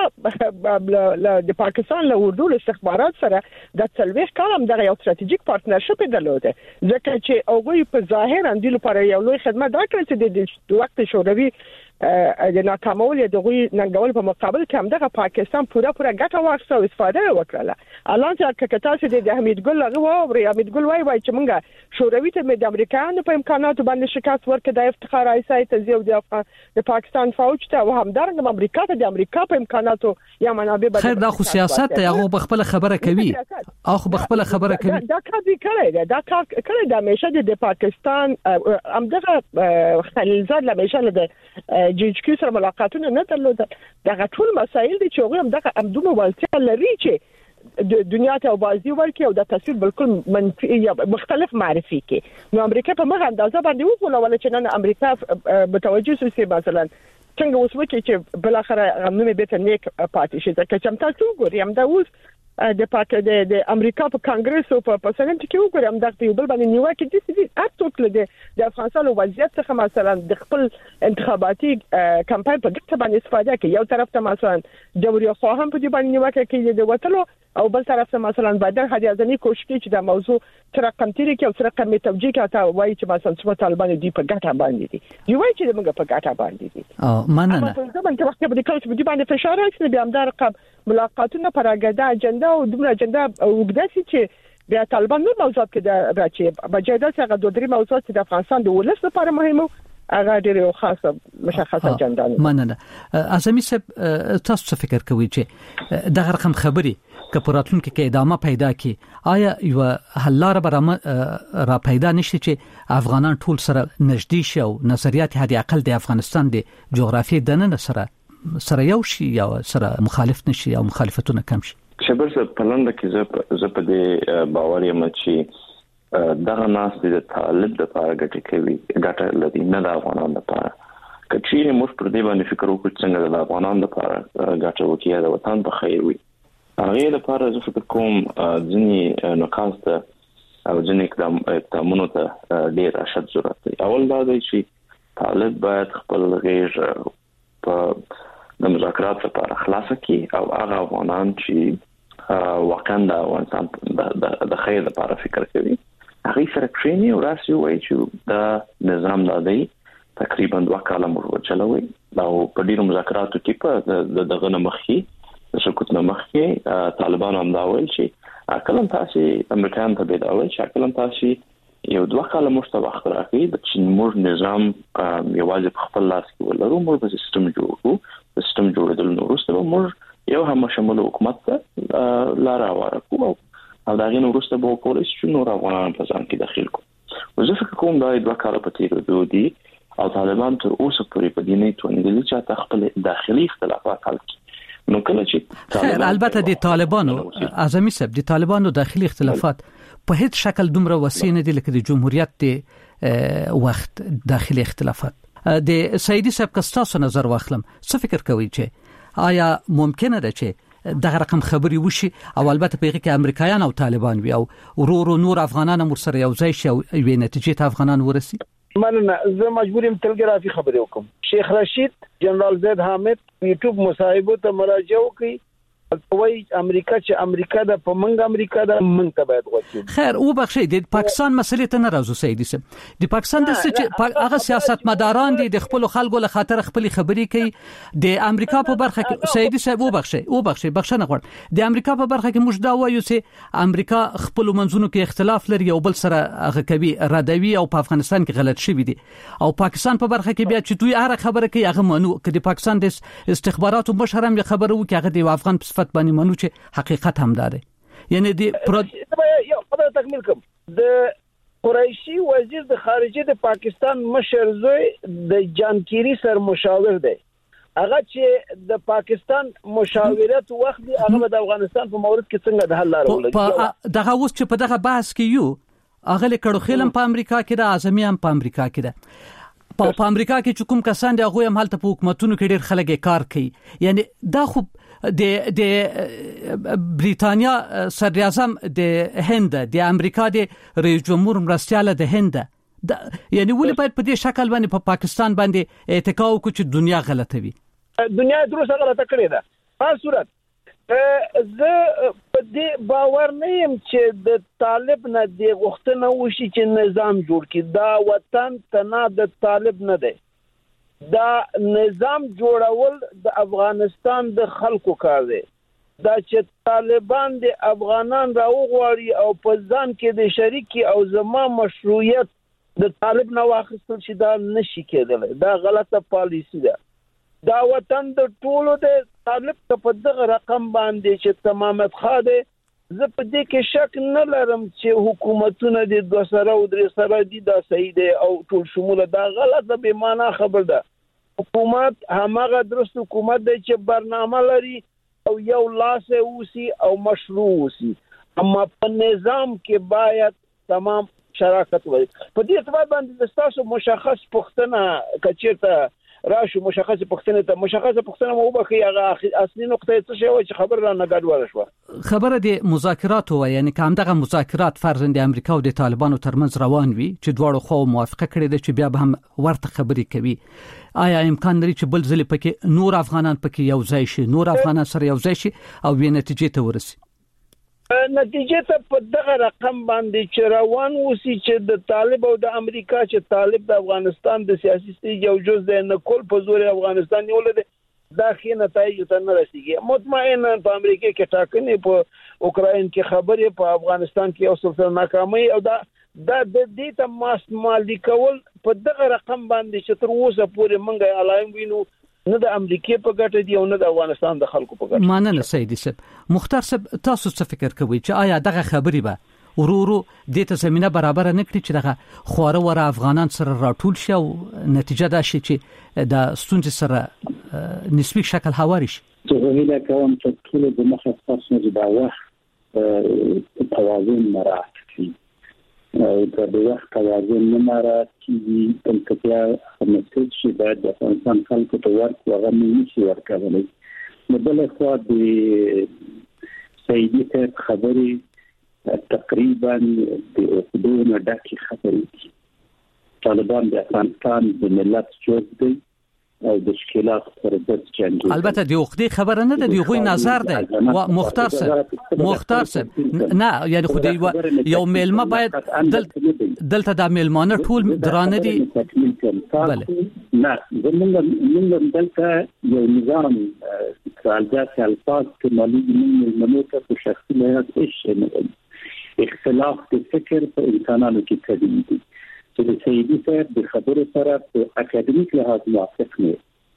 د پاکستان له اردو استخبارات سره د څلويخ کال د یو ستراتیژیک پارتنرشپ درلوده ځکه چې هغه په ظاهر اندي لپاره یو لوی خدمت راکړي چې د وخت شوروي د ناکامول د غوي ننګول په مقابل کې همدغه پاکستان پوره ګټه واخیسته او استفاده وکړه الان چې کتاسو د حمید ګل هغه و حمید ګل وای چې مونږه شوروي ته د امریکایانو په امکاناتو باندې شکست ورکړ د افتخار ایسای ته زیو د پاکستان فوج ته او همدارنګه امریکا ته د امریکا په امکاناتو یا منابع بدل خیر دا خو سیاست ته هغه بخپل خبره کوي او بخپل خبره کوي دا کار دی کړی دا همیشه د پاکستان همدغه خلیلزاد همیشه د جیجکو سره ملاقاتونه نه درلودل دغه ټول مسایل دي چې هغه همدغه امدومه ولته لري چې د دنیا ته بازي ورکړي او د تصویر بالکل منفي یا مختلف معرفي کې نو امریکا په مغه اندازه باندې وګورل چې نن امریکا متوجه شي مثلا څنګه اوس وکړي چې بل اخره غمنه به ته نیک پاتې شي ځکه چې تاسو وګورئ هم دا اوس د امریکا په کانګرس او په سنټ کې وګورم دا په بل باندې نیوکه دي چې اټوکل د افغانستان وضعیت څخه مثلا د خپل انتخاباتي کمپاین په ګټه باندې استفاده کوي یو طرف ته مثلا جمهوریت خواهان په دې باندې نیوکه کوي د وټلو او بل طرف مثلا بدر هدي ازنی کوشش کوي چې دا موضوع تر رقم تیری کې او تر رقم توجیه کوي تا وایي چې مثلا چې طالبان دی په ګټه باندې دي دی وایي چې موږ په ګټه باندې دي مننه په ځمن کې وخت به د کوم چې باندې فشار راځي بیا هم دا رقم ملاقاتونه پر اګدا اجنډا او دومره اجنډا وګداسي چې بیا طالبان نور موضوعات کې دا راځي بجایده څنګه دوه درې موضوعات د افغانستان د ولس لپاره مهمه هغه ډېر خاصه مشخصه اجنډا ده. مننه. اعظمي صاحب تاسو څه فکر کوئ چې د رقم خبري کپوراتون کې ادامه پیدا کی آیا یو حل لار را پیدا نشي چې افغانان ټول سره نږدې شي او نظریات هدي اقل د افغانستان د جغرافي دننه سره یو شي یا سره مخالف نشي او مخالفتونه کم شي؟ شبر څه پلان کې زه په دې باور یم چې دغه ناس د طالب د لپاره ګټه کوي ګټه لري نه د افغانانو لپاره. کچې موږ پر دې باندې فکر وکړو څنګه د افغانانو لپاره ګټه وکړي د وطن په خیر وي. هغه لپاره زه فکر کوم ځینې نقاط ته او ځینې اقدامونو ته ډېر اشد ضرورت دی. اول دا دی چې طالب باید خپل غیر په د مذاکرات لپاره خلاص کړي او هغه افغانان چې واقعا د افغانستان د خیر لپاره فکر کوي هغه سره کښینی او راسي وایي چې دا نظام لدی تقریبا 2 کاله مو چلوي او په ډیرو مذاکراتو کې په دغه مخکي د سقوط مخکي طالبان هم دا ویل چې اکلم تاسو امریکایان ته دا ویل چې اکلم تاسو یو 2 کاله مشته وخت راکړي د چې موږ نظام یوازې په خپل لاس کې ولرو موږ په سیستم جوړو سیستم جوړېدل نو وروسته موږ یو هم شامل حکومت ته لار ورکو او دا غوښنه وروسته به وکړي چې نور افغانان په ځان کې داخل کو. زه فکر کوم دا 2 کاله په تیر دي او طالبان تر اوسه پورې په دې نه توانیدل چې خپل داخلي اختلافات حل کړي. نو کله چې البته د طالبانو اعظمي صاحب د طالبانو داخلي اختلافات په هیڅ شکل دومره وسیع نه دي لکه د جمهوریت د وخت داخلي اختلافات. د سیدی صاحب کستاسو نظر واخلم څه فکر کوي چې آیا ممکنه ده چې دغه رقم خبري وشي او البته په کې امریکایان او طالبان وي او ورو نور افغانان هم سره یو ځای شي او وی نتیجې ته افغانان ورسي؟ مننه. زه مجبور یم تلګرافي خبرې وکم. شیخ رشید جنرال زید حامد یوټیوب مصاحبه ته مراجعه وکړي وای امریکا چې امریکا د پمنګ امریکا د منته باید وځي. خیر او بخښي د پاکستان مسلې ته نه راځو سیدی صاحب. د پاکستان د هغه سیاستمداران دي د خپل خلکو له خاطر خپل خبرې کوي د امریکا په برخه کې سیدی صاحب او بخښي بخښنه غواړم د امریکا په برخه کې موږ دا وایو چې امریکا خپل منځونو کې اختلاف لري او بل سره هغه کوي ردوي او په افغانستان کې غلط شوی دي او پاکستان په برخه کې بیا چې دوی هر خبره کوي هغه منو کې د پاکستان د استخباراتو مشرم خبره وکړي هغه د افغان باندې منو چې حقیقت هم داره. یعنی د یو خبره تکمیل کوم. د قریشي وزیر د خارجه د پاکستان مشر زوی د جانکيري سر مشاور دی. هغه چې د پاکستان مشاورت وخت دی هغه د افغانستان په مورد کې څنګه د حل لار ولګي. دغه اوس چې په دغه بحث کې یو هغه کړو خیلم په امریکا کې د اعظمي هم په امریکا کې ده په امریکا کې چې کوم کسان دی هغه هم حالت په حکومتونو کې ډېر خلک کار کوي. یعنی دا خو د بریتانیا صدر اعظم د هند د امریکا د رئیس جمهور مرستياله د هند یعنی ولې باید په دې شکل باندې په پاکستان باندې اتکا وکړي چې دنیا غلطه وي؟ دنیا دروسه غلطه کړې ده. په صورت زه په دې باور نه یم چې د طالب نه د غوښتنه وشي چې نظام جوړ کړي. دا وطن تنه د طالب نه دی. دا نظام جوړول د افغانستان د خلکو کار دی. دا چې طالبان د افغانان راوغواړي او په ځان کې د شریکی او زما مشروعیت د طالب نه واخیستل شي دا نشي کېدلی. دا غلطه پالیسی ده. دا وطن د ټولو د طالب په دغه رقم باندې چې تمامت خاده زه په دې کې شک نه لرم چې حکومتونه د 2 سره او 3 سره دي دا صحیح دی او ټول شموله دا غلطه به معنا خبر ده. حکومت همغه درست حکومت دی چې برنامه لري او یو لاس اوسي او مشروع اوسي اما په نظام کې باید تمام شراکت وي. په دې اعتبار باندې تاسو مشخص پښتنه کچیرته راشو مشخصه پښتنه مو وبخي هغه اصلي نقطه څه شی و چې خبر را نه ګډوډ شو. خبره د مذاکرات و یعنی کوم دغه مذاکرات فرضاً د امریکا او د طالبانو ترمنځ روان وي چې دواړو خو موافقه کړې ده چې بیا به هم ورته خبرې کوي. آیا امکان لري چې بل ځل پکې نور افغانان پکې یو ځای شي نور افغانان سره یو ځای شي او وی نتیجې ته ورسي؟ نتیجه ته په دغه رقم باندې چې روان وسی چې د طالب او د امریکا چې طالب د افغانستان د سیاسي سیستم یو جز دی نه کول په زور افغانستان یو لده دا خې نتایج ته نه رسیږي. مطمئنا په امریکا کې ټاکنې په اوکراین کې خبرې په افغانستان کې او څه ناکامي او دا د دې ته مالی کول په دغه رقم باندې چې تر اوسه پورې منګه علایم وینو نه د امریکای په ګټه دی او نه د افغانستان د خلکو په ګټه. مننه سیدی صاحب. مختار صاحب تاسو څه فکر کوئ چې آیا دغه خبري به ورورو د ته زمينه برابر نه کړي چې دغه خواره ور افغانان سره راټول شي او نتیجه دا شي چې د ستونزې سره نسبی شکل هواري شي؟ زه هیله کوم چې ټول د مختص نه د وخت توازن مراعات کړي او د وخت توازن نه مراعات کړي تل کتیا مسجد چې باید د افغانستان خلکو ته ورکړي هغه نشي ورکولای. نو بل خو د سیدی ته خبرې تقریبا د حدود ډکه خبرې دي. طالبان د افغانستان د ملت جوړ دي او د مشکلات سره د جنګ. البته د وختي خبره نه ده، د غوي نظر ده. مختار صاحب نه یعنی خو یو میلمه باید دلته د میلمانه ټول درانه دي. بله نه زمونږ دلته یو نظام کالجات الفاظ کې مالي میلمنو ته په شخصي لحاظ هیڅ نه اختلاف د فکر په انسانانو کې طبیعي دي. چې د سیدی صاحب د خبرو سره په اکاډمیک لحاظ موافق نه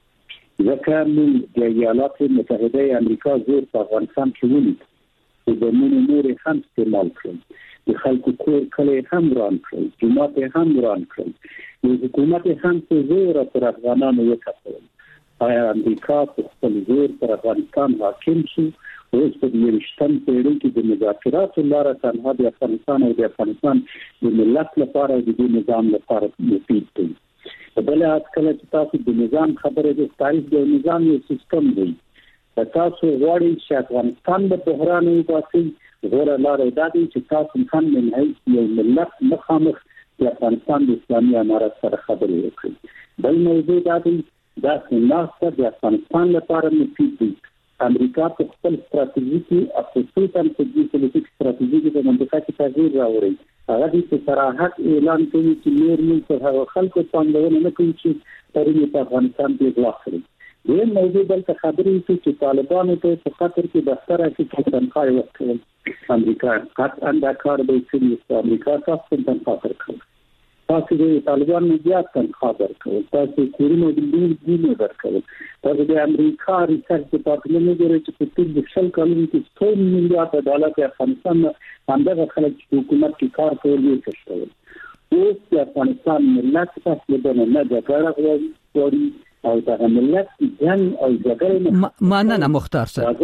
ځکه موږ د ایالات متحده امریکا زور په افغانستان کې ولید چې د نور هم استعمال کړل، د خلکو کور کله هم وران کړل، جماعت هم وران کړل، د حکومت هم په زور پر افغانانو وکړل. آیا امریکا په خپل زور پر افغانستان حاکم شي؟ اوس په دې رښتینې پیړۍ کې د مذاکراتو لاره تنها د افغانستان او د افغانستان د ملت لپاره د دې نظام لپاره مفید دی. بل اټکل چې تاسو د نظام خبره د تاریخ د نظام یو سیستم دی. تاسو غواړئ چې افغانستان د بحران وباسي، غوړه لاره دا دی چې تاسو هم نه یو ملت مخامخ د افغانستان د اسلامي امارت سره خبرې وکړئ. بل موضوع دا دی دا چې د افغانستان لپاره مفید دی. امریکا په خپل ستراتیژي او خصوصا په جیوپولیټیک ستراتیژي کې د منطقه کې تغییر راوړي. هغه د صراحت اعلان کوي چې نور موږ په هغه خلکو پاندونه نه کوي چې پرې په افغانستان کې اغوا کړي. دې موضوع بلته خبرې کوي چې طالبانو ته په خاطر کې دفتر کې تنخواه ورکړي. امریکا قطعا دا کار به کوي چې امریکا تاسو ته تنخواه ورکړي. تاسو د طالبان نه زیات تنخواه ورکړي، تاسو کورونه د دین ورکړي، تاسو د امریکا ریسرچ ډپارټمنټ لري چې په دې د شل کلونو کې 100 میلیارډ ډالر په افغانستان باندې خلک چې حکومت کې کار کوي کوي. اوس د افغانستان ملت تاسو د نه جګړه غواړي او د ملت جنگ او جګړه مننه مختار صاحب.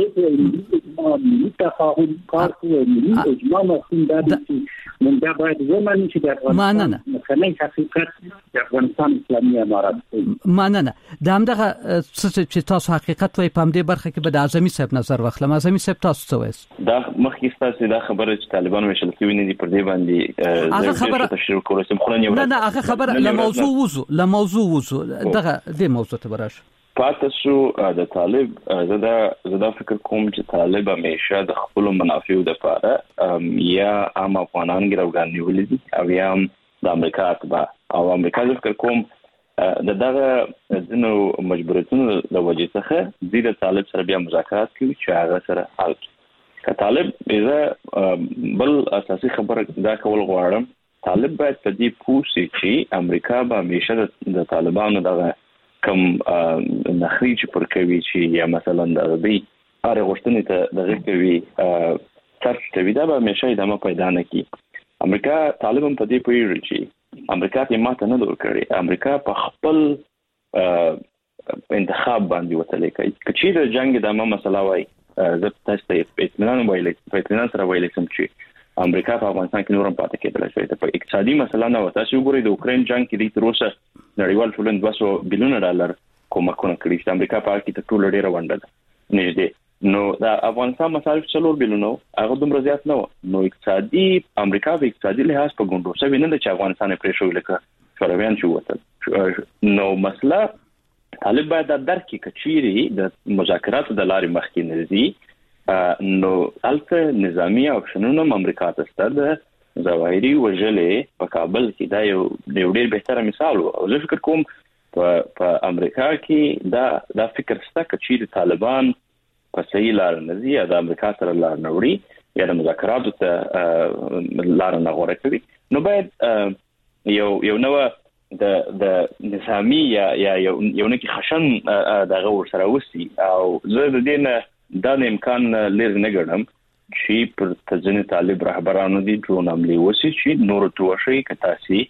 ملي تفاهم کار کوي، ملي اجماع مفهوم دا دی من دا باید ومني چې د افغانستان مخنی حقیقت د افغانستان اسلامي امارت دی. مننه د همدغه چې تاسو حقیقت وای په دې برخه کې به د اعظمي صاحب نظر واخلم. اعظمي صاحب تاسو څه وایي؟ دا مخکې تاسو دا خبره چې طالبان مشل کوي نه دي پر دې باندې هغه خبره تشریح کول سم خلنی نه هغه خبره له موضوع وزو دغه د موضوع ته براش پاتشو د طالب زدا فکر کوم چې طالب همیشه د خپل منافعو لپاره یا عام افغانان ګرځول نیولې دي او یا د امریکا اتباع او امریکا فکر کوم دغه ځنو مجبورتونو د وجې څخه د طالب سره بیا مذاکرات کوي چې هغه سره حل کړي. که طالب اذا بل اساسي خبره دا کول غواړم، طالب باید په دې پوښي چې امریکا به همیشه د طالبانو دغه کم نخریج پر کوي چې یا مثلا د عربي اره غوښتنې ته دغه کوي ترڅ ته دا به همیشه ادامه پیدا نه کوي. امریکا طالبان په دې پیږي چې امریکا ته ماته نه ورکړي، امریکا په خپل انتخاب باندې وتلې کوي. چې د جنگ د مسله وای زه تاسو ته اطمینان سره ویلې سم چې امریکا په افغانستان کې نورم پاتې کېدل شي. په اقتصادي مسله نه وته چې وګورئ د اوکرين جنگ کې د تروسه نړیوال ټولنې 200 بلیون ډالر کومکونه کړی چې امریکا په کې ته ټول ډیره ونډه نږدې نو د افغانستان مصارف 4 بلیون هغه دومره زیات نه و. نو اقتصادي امریکا په اقتصادي لحاظ په ګوندو سوي نه چې افغانستان پرې شو لکه شورویان شو وته. نو مسله طالب باید درک کړي د مذاکراتو د لارې مخکې نه دي نو الته نظامی اکشنونه امریکا ته ستد ظواهري وجلې په کابل کې دا یو ډېر بهتره مثال و. او زه فکر کوم په امریکا کې دا فکر ستا چې طالبان په صحیح لار نه ځي یا د امریکا سره لار نه وړي یا د مذاکراتو ته لار نه غوړه کوي، نو باید یو نو د نظامی یا یو نه کې خشن دغه ورسره وسی. او زه د دې نه دا امکان لري نه ګڼم چې پر تجنه طالب رهبرانو دي ډرون عملی وسی چې نور توشي کتاسي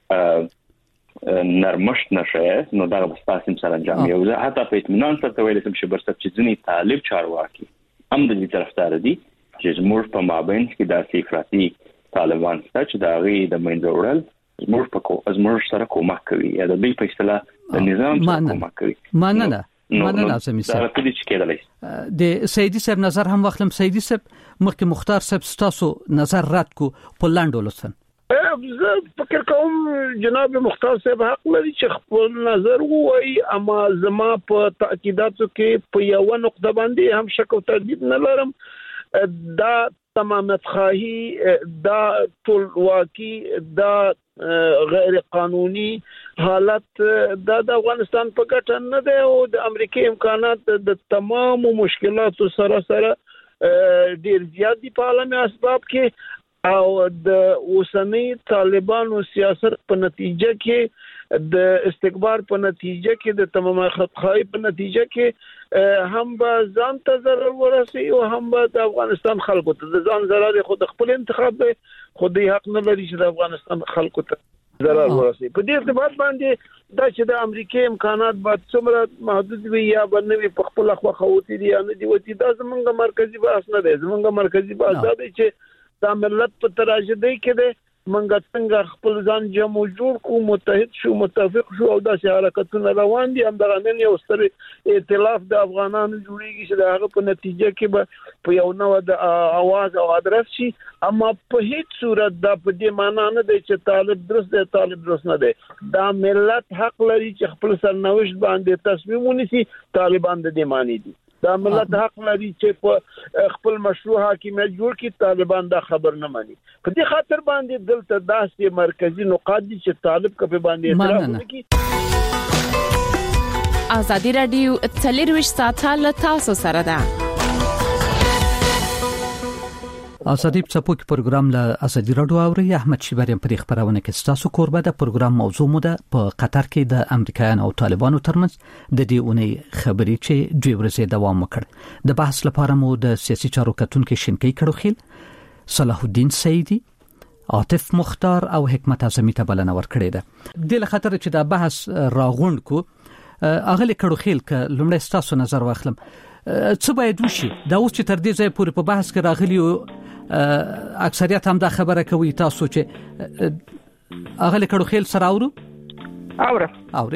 نرمشت نشه، نو دا به تاسو سره انجام یو حتی په اطمینان سره ویل چې برسته چې ځنی طالب چارواکي هم د دې طرفدار دي چې زموږ په مابین کې د افراطي طالبان چې دا غي د منځ وړل زموږ سره کومک کوي یا د دې په اصطلاح د نظام سره کومک کوي. مننه لازمي دا څه چې کېدلی د سیدی صاحب نظر هم واخلم. سیدی صاحب مخکې مختار صاحب تاسو نظر رد کو په لاندو لسن. زه فکر کوم جناب مختار صاحب حق لري چې خپل نظر وایي، اما زما په تاکیداتو کې په یو نقطه باندې هم شک او تردید نه لرم. دا تمامت خواهی، دا ټولواکي، دا غیر قانوني حالت دا د افغانستان په ګټه نه دی او د امریکای امکانات د تمام مشکلاتو سره ډیر زیات دي په عالمي اسباب کې. او د اوسنی طالبانو سیاست په نتیجه کې د استکبار په نتیجه کې د تمام خطخای په نتیجه کې هم به ځان ته ضرر ورسي او هم به د افغانستان خلکو ته ځان ضرر خود خپل انتخاب دی، خود یې حق نه لري چې د افغانستان خلکو ته ضرر ورسي. په دې ارتباط باندې دا چې د امریکای امکانات باید څومره محدود وي یا باندې په خپل خوا خوتی دي یا نه دي وتی، دا زمونږ مرکزی بحث نه دی. زمونږ مرکزی بحث دا دی چې دا ملت په تراژدي کې ده منګ څنګه خپل ځان جمع جوړ کو، متحد شو، متفق شو او داسې حرکتونه روان دي. هم دغه نن یو ستر ائتلاف د افغانانو جوړیږي چې دغه په نتیجه کې به په یو نوع د आवाज او ادرس شي. اما په هیڅ صورت دا په دې معنی نه دی چې طالب درست دی طالب درست نه دی. دا ملت حق لري چې خپل سرنوشت باندې تصمیم ونیسي. طالبان د دې معنی دي. دا ملت حق لري چې په خپل مشروع حاکمیت جوړ کړي. طالبان دا خبر نه مانی. په دې خاطر باندې دلته داسې مرکزی نقاط دي چې طالب کپه باندې اعتراض وکړي. ازادي رادیو 24 ساعته له تاسو سره ده. ازادي چپوک پروګرام له ازادي رادیو اوري. احمد شیبریم پر خبرونه کې تاسو کوربه د پروګرام موضوع مو ده په قطر کې د امریکایان او طالبانو ترمنځ د دې اونۍ خبرې چې دوی ورځې دوام وکړ. د بحث لپاره مو د سیاسي چارو کتونکو شینکی کړوخیل صلاح الدین سیدی، عاطف مختار او حکمت اعظمی ته بلنه ورکړې ده. د لخطر چې دا بحث راغوند کو اغلی کړوخیل ک لمړی تاسو نظر واخلم څه باید وشي. دا اوس چې تر دې ځای پورې په بحث کې راغلی اکثریت هم دا خبره کوي تاسو چې اغلی کړوخیل سره اوري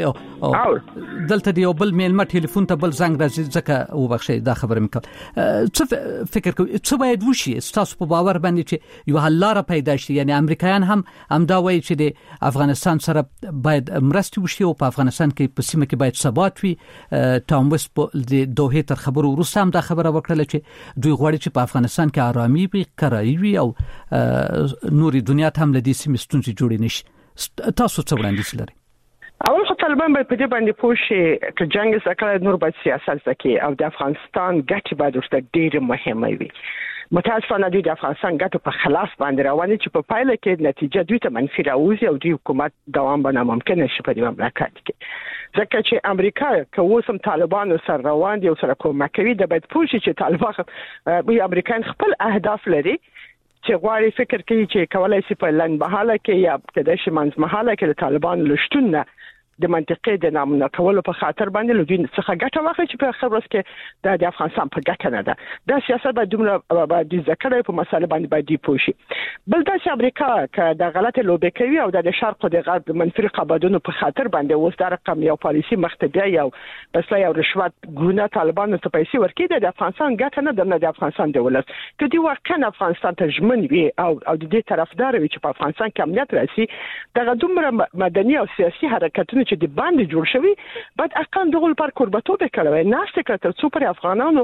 دلته دی یو بل میلمه ټلیفون ته بل زنګ راځي ځکه وبخښئ دا خبره مې کړه. څه فکر کوي څه باید وشي تاسو په باور باندې چې یو حل لاره پیدا شي؟ یعنی امریکایان هم دا وایي چې د افغانستان سره باید مرستې وشي او په افغانستان کې په سیمه کې باید ثبات وي. ټام ویس په د دوه تر خبرو وروسته هم دا خبره وکړه چې دوی غواړي چې په افغانستان کې آرامي وي، کرایي وي او نوري دنیا ته هم لدې سیمې ستونزې جوړې نشي. تاسو څه وړاندیز لرئ؟ اول خو طالبان باید په دې باندې پوه شي چې جنگ زکه نور باید سیاست زکه او د افغانستان ګټه باید ورته ډېر مهمه وي. متاسفانه د افغانستان ګټه په خلاف باندې روانه چې په پایله کې نتیجه دوی ته منفي راوځي او د حکومت دوام به ناممکن شي په دې مملکت کې. ځکه چې امریکا کوم طالبان سره روان دي او سره کومک کوي د باید پوه شي چې طالبان امریکایان خپل اهداف لري چې غواړي فکر کوي چې کولای شي په لنډ مهاله کې یا کېدای شي منځ مهاله کې د طالبان لشتون نه د منطقې د نامونه کولو په خاطر باندې لودي څخه ګټه واخلي چې په خبرس کې د افغانستان په ګټه نه ده. دا سیاست باید دومره باید ذکر په مسله باندې باید پوه شي. بل دا چې امریکا که د غلطه لوبه کوي او د شرق او د غرب منفي رقابتونو په خاطر باندې اوس د رقم یو پالیسي مختبه یو بس یو رشوت ګونه طالبانو ته پیسې ورکړي د افغانستان ګټه نه ده، د افغانستان دولت که دی واقعا افغانستان ته ژمن وي او د دې طرفدار وي چې په افغانستان کې امنیت راسي، دغه دومره مدني او سیاسي حرکتونه چې د باندې جوړ شوی باید اقل دغه پر قربتو وکړي نه ستکړه تر څو پر افغانانو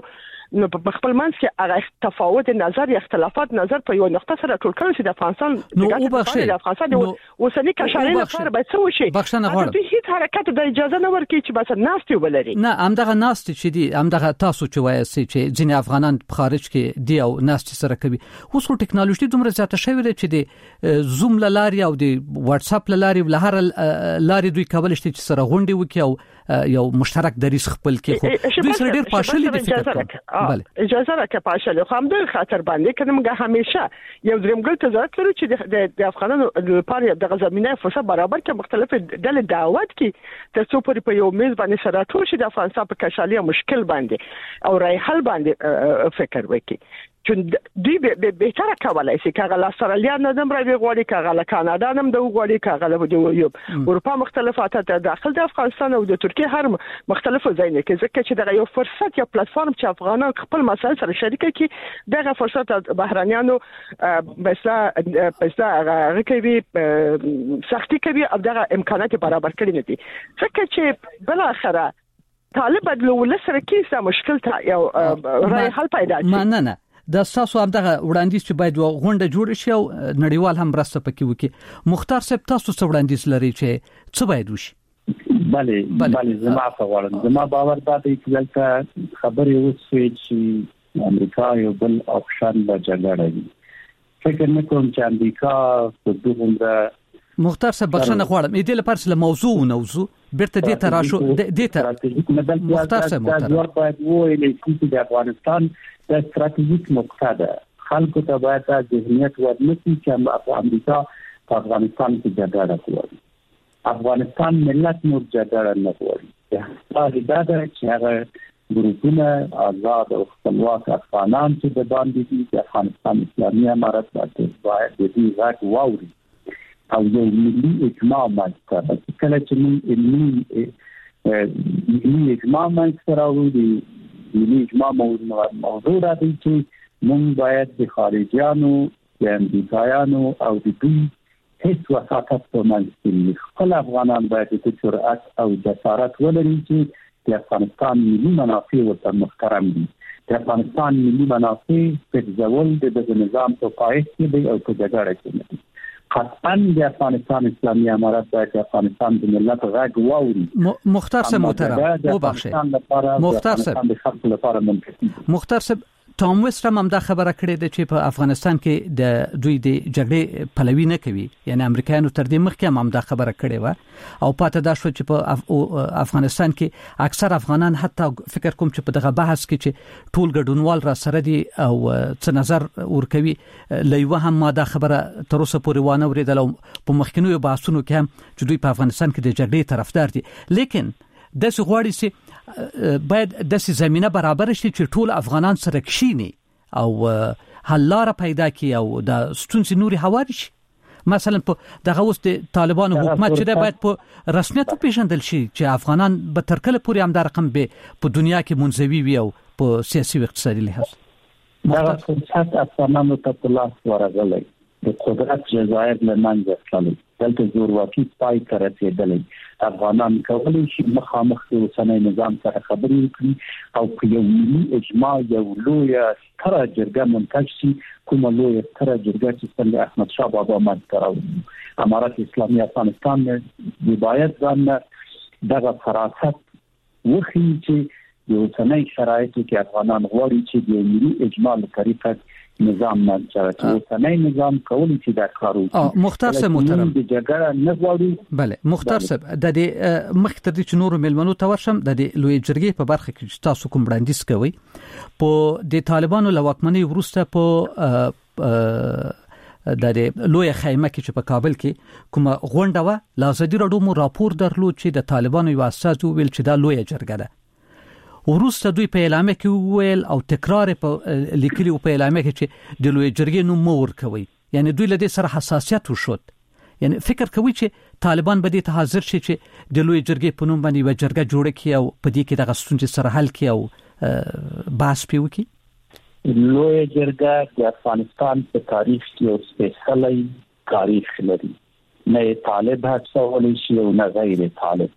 نو په خپل منځ کې هغه تفاوت نظر یا اختلافات نظر په یو نقطه سره ټول کړي چې د افغانستان د افغانستان اوسنی کشاري لپاره باید څه وشي بخښنه غواړم د هیڅ حرکت د اجازه نه ورکړي چې بس ناستي ولري نه همدغه ناستي چې دی همدغه تاسو چې وایي چې ځینې افغانان په خارج کې دی او ناستي سره کوي اوس ټکنالوژي دومره زیاته شوې ده چې د زوم لاري او د واتس اپ لاري له هر لاري دوی کولای شي چې سره غونډي وکړي او یو مشترک دریس خپل کې خو دوی سره ډیر پاشلي دي فکر کوم اجازه راکړه پاشلي خو هم د خاطر باندې کنه موږ همیشه یو درېمګل ته ضرورت لرو چې د افغانانو لپاره د زمينه فرصت برابر کړي مختلف ډلې دعوت کړي ترڅو په یو میز باندې سره ټول شي د افغانستان په کشالي مشکل باندې او رای حل باندې فکر وکړي چې دوی به تر کولای شي کاغه لا استرالیا نظم راوي غوړي کاغه لا کاناډا نم د غوړي کاغه د اروپا مختلفات ته داخل د افغانستان او د ترکیه هر مختلفو ځایونو کې ځکه چې دغه یو فرصت یا پلیټفارم چې افغانان خپل مسایل سره شریک کړي دغه فرصت بهرانيانو مثلا هغه کوي سختي کوي او دغه امکانات برابر کړي نه دي ځکه چې بل اخره طالب بدلول سره کیسه مشکل ته یو رای حل پیدا شي نه د تاسو همدغه وړاندیز چې باید غونډه جوړ شي او نړیوال هم مرسته پکې وکړي مختار صاحب تاسو څه وړاندیز لري چې څه باید وشي بله زما په وړاندې زما باور دا دی چې دلته خبرې وشي چې امریکا یو بل اپشن د جګړه دی فکر نه کوم چې امریکا په دغه مختار صاحب بخښنه غواړم دې لپاره چې موضوع ونوزو بیرته دې ته راشو دې ته مختار صاحب دا باید وایي چې د افغانستان د استراتیژیک نقطه ده خلکو ته باید د ذهنیت ورنکړي چې امریکا په افغانستان کې جګړه کوي افغانستان ملت نور جګړه نه کوي دا ده چې هغه ګروپونه آزاد او خپلواک افغانان چې د باندې دي د افغانستان اسلامي امارت باید د دې غږ واوري او یو ملي اجماع ماته کله چې ملي اجماع ماته راوړي ملي اجماع موضوع را دي چې موږ باید د خارجيانو د امریکایانو او د دوی هیڅ وساطت په منځ کې خپل افغانان باید د جرأت او جسارت ولري چې د افغانستان ملي منافع ورته محترم دي د افغانستان ملي منافع په ځول د نظام په پایښت کې دی او په جګړه کې نه دي قطعاً د افغانستان اسلامي امارت باید د افغانستان د ملت غږ واوري مختار صاحب محترم وبخښئ مختار صاحب ټام ویسټ هم دا خبره کړې ده چې په افغانستان کې د دوی د جګړې پلوي نه کوي یعنی امریکایانو تر دې مخکې هم دا خبره کړې و او پاتې دا شو چې په افغانستان کې اکثر افغانان حتی فکر کوم چې په دغه بحث کې چې ټول ګډونوال را سره دي او څه نظر ورکوي لایو هم ما دا خبره تر اوسه پورې وانه ورېدل په مخکینو بحثونو کې هم چې دوی په افغانستان کې د جګړې طرفدار دي لیکن د څه غواړي چې باید د زمينه برابر شي چې ټول افغانان سره کښیني او حل لاره پیدا کړي او د ستونزې نوري هواري شي مثلا په دغه اوس د طالبانو حکومت چې باید په رسمیت پیژندل شي چې افغانان به تر کله پورې هم د رقم به په دنیا کې منځوي وي او په سیاسي او اقتصادي لحاظ دا فرصت افغانانو ته په لاس ورغلی د قدرت جزایر له منځه تللی دلته زورواکي پای ته رسېدلی افغانان کولی شي مخامخ د اوسنۍ نظام سره خبرې وکړي او په یو ملي اجماع یو لویه ستره جرګه منتج شي کومه لویه ستره جرګه چې څنګه احمد شاه بابا منځته راوړي امارت اسلامي افغانستان باید ځان دغه فراست وښيي چې د اوسنۍ شرایطو کې افغانان غواړي چې د ملي اجماع له طریقه نظام نه چارچو اوسنۍ نظام کولی چې دا کار وکړي مختار صاحب محترم د جګړه نه غواړي بله مختار صاحب د دې مخکې تر دې چې نور ملمنو ته ورشم د لوی جرګې په برخه کې تاسو کوم وړاندیز کوي په د طالبانو له واکمنۍ وروسته په د لوی خیمه کې چې په کابل کې کومه غونډه و لازدي راډیو مو راپور درلود چې د طالبانو یو اساس ویل چې دا لوی جرګه ده وروسته دوی په اعلامیه کې ویل او تکرار په لیکلي په اعلامیه کې چې د لوی جرګې نوم مور کوي یعنی دوی له دې سره حساسیت وشود یعنی فکر کوي چې طالبان به دې ته حاضر شي چې د لوی جرګې په نوم باندې یو جرګه جوړه کړي او په دې کې د غستونځ سره حل کړي او بحث پیو کړي لوی جرګه د افغانستان په تاریخ کې یو سپیشلی تاریخ لري نه طالب هڅه ولې شي او نه غیر طالب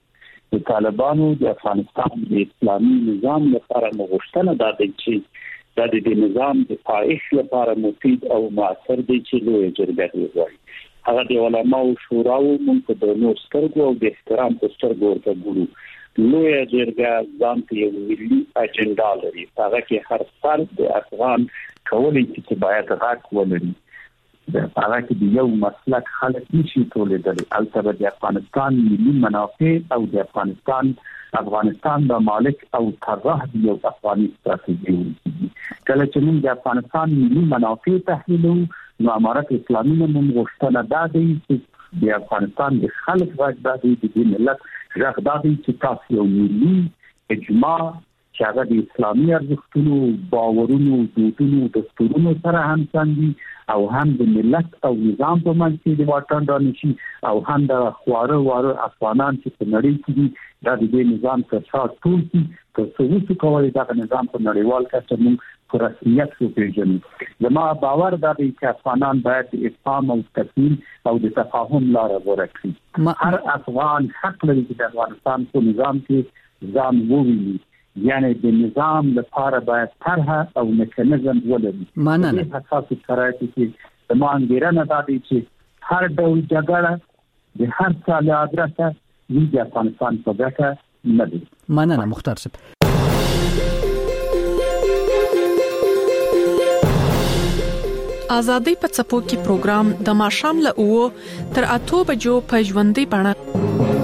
د طالبانو د افغانستان د اسلامي نظام لپاره مغشتنه دا دی چې د دې نظام د پایښت لپاره مفید او موثر دی چې لوی جرګه وي. هغه د علماو شورا او موږ د نور سترګو او د احترام په سترګو ورته ګورو. لوی جرګه ځان ته یو ملي اجنډا لري. هغه کې هر فرد د افغان کولای چې باید غږ ولري. هغه کې د یو مسلک خلک نشي تولیدلی. البته د افغانستان ملي منافع او د افغانستان د مالک او طرح د یو افغاني ستراتیژي کله چې موږ د افغانستان ملي منافع تحلیلو نو امارت اسلامي موږ غوښتنه دا دی چې د افغانستان د خلک غږ د ملت غږ دا دی چې تاسو یو ملي اجماع چې هغه د اسلامي ارزښتونو، باورونو، دودونو، دستورونو سره همسان او هم د ملت او نظام په منځ کې د واټن رانشي او هم د خواره افغانان چې په نړۍ کې دي دا د دې نظام څخه ټول دي تر څو کولی دا نظام په نړیوال کچه موږ په رسمیت وپېژنو. زما باور دا دی چې افغانان باید د افهام او تفهیم او د تفاهم لاره غوره کړي. هر افغان حق لري چې د افغانستان په نظام کې ځان وویني، یعنی د نظام لپاره باید طرح او میکانیزم ولري. مننه. په اساس شرایط کې زمانګیرنه دا دی چې هر ډول جګړه د هر څه له ادرسه د افغانستان په ګټه نه دی. مننه مختار صاحب. آزادۍ په څپو کې پروګرام د ماښام له 9 تر 8 بجو په ژوندۍ بڼه.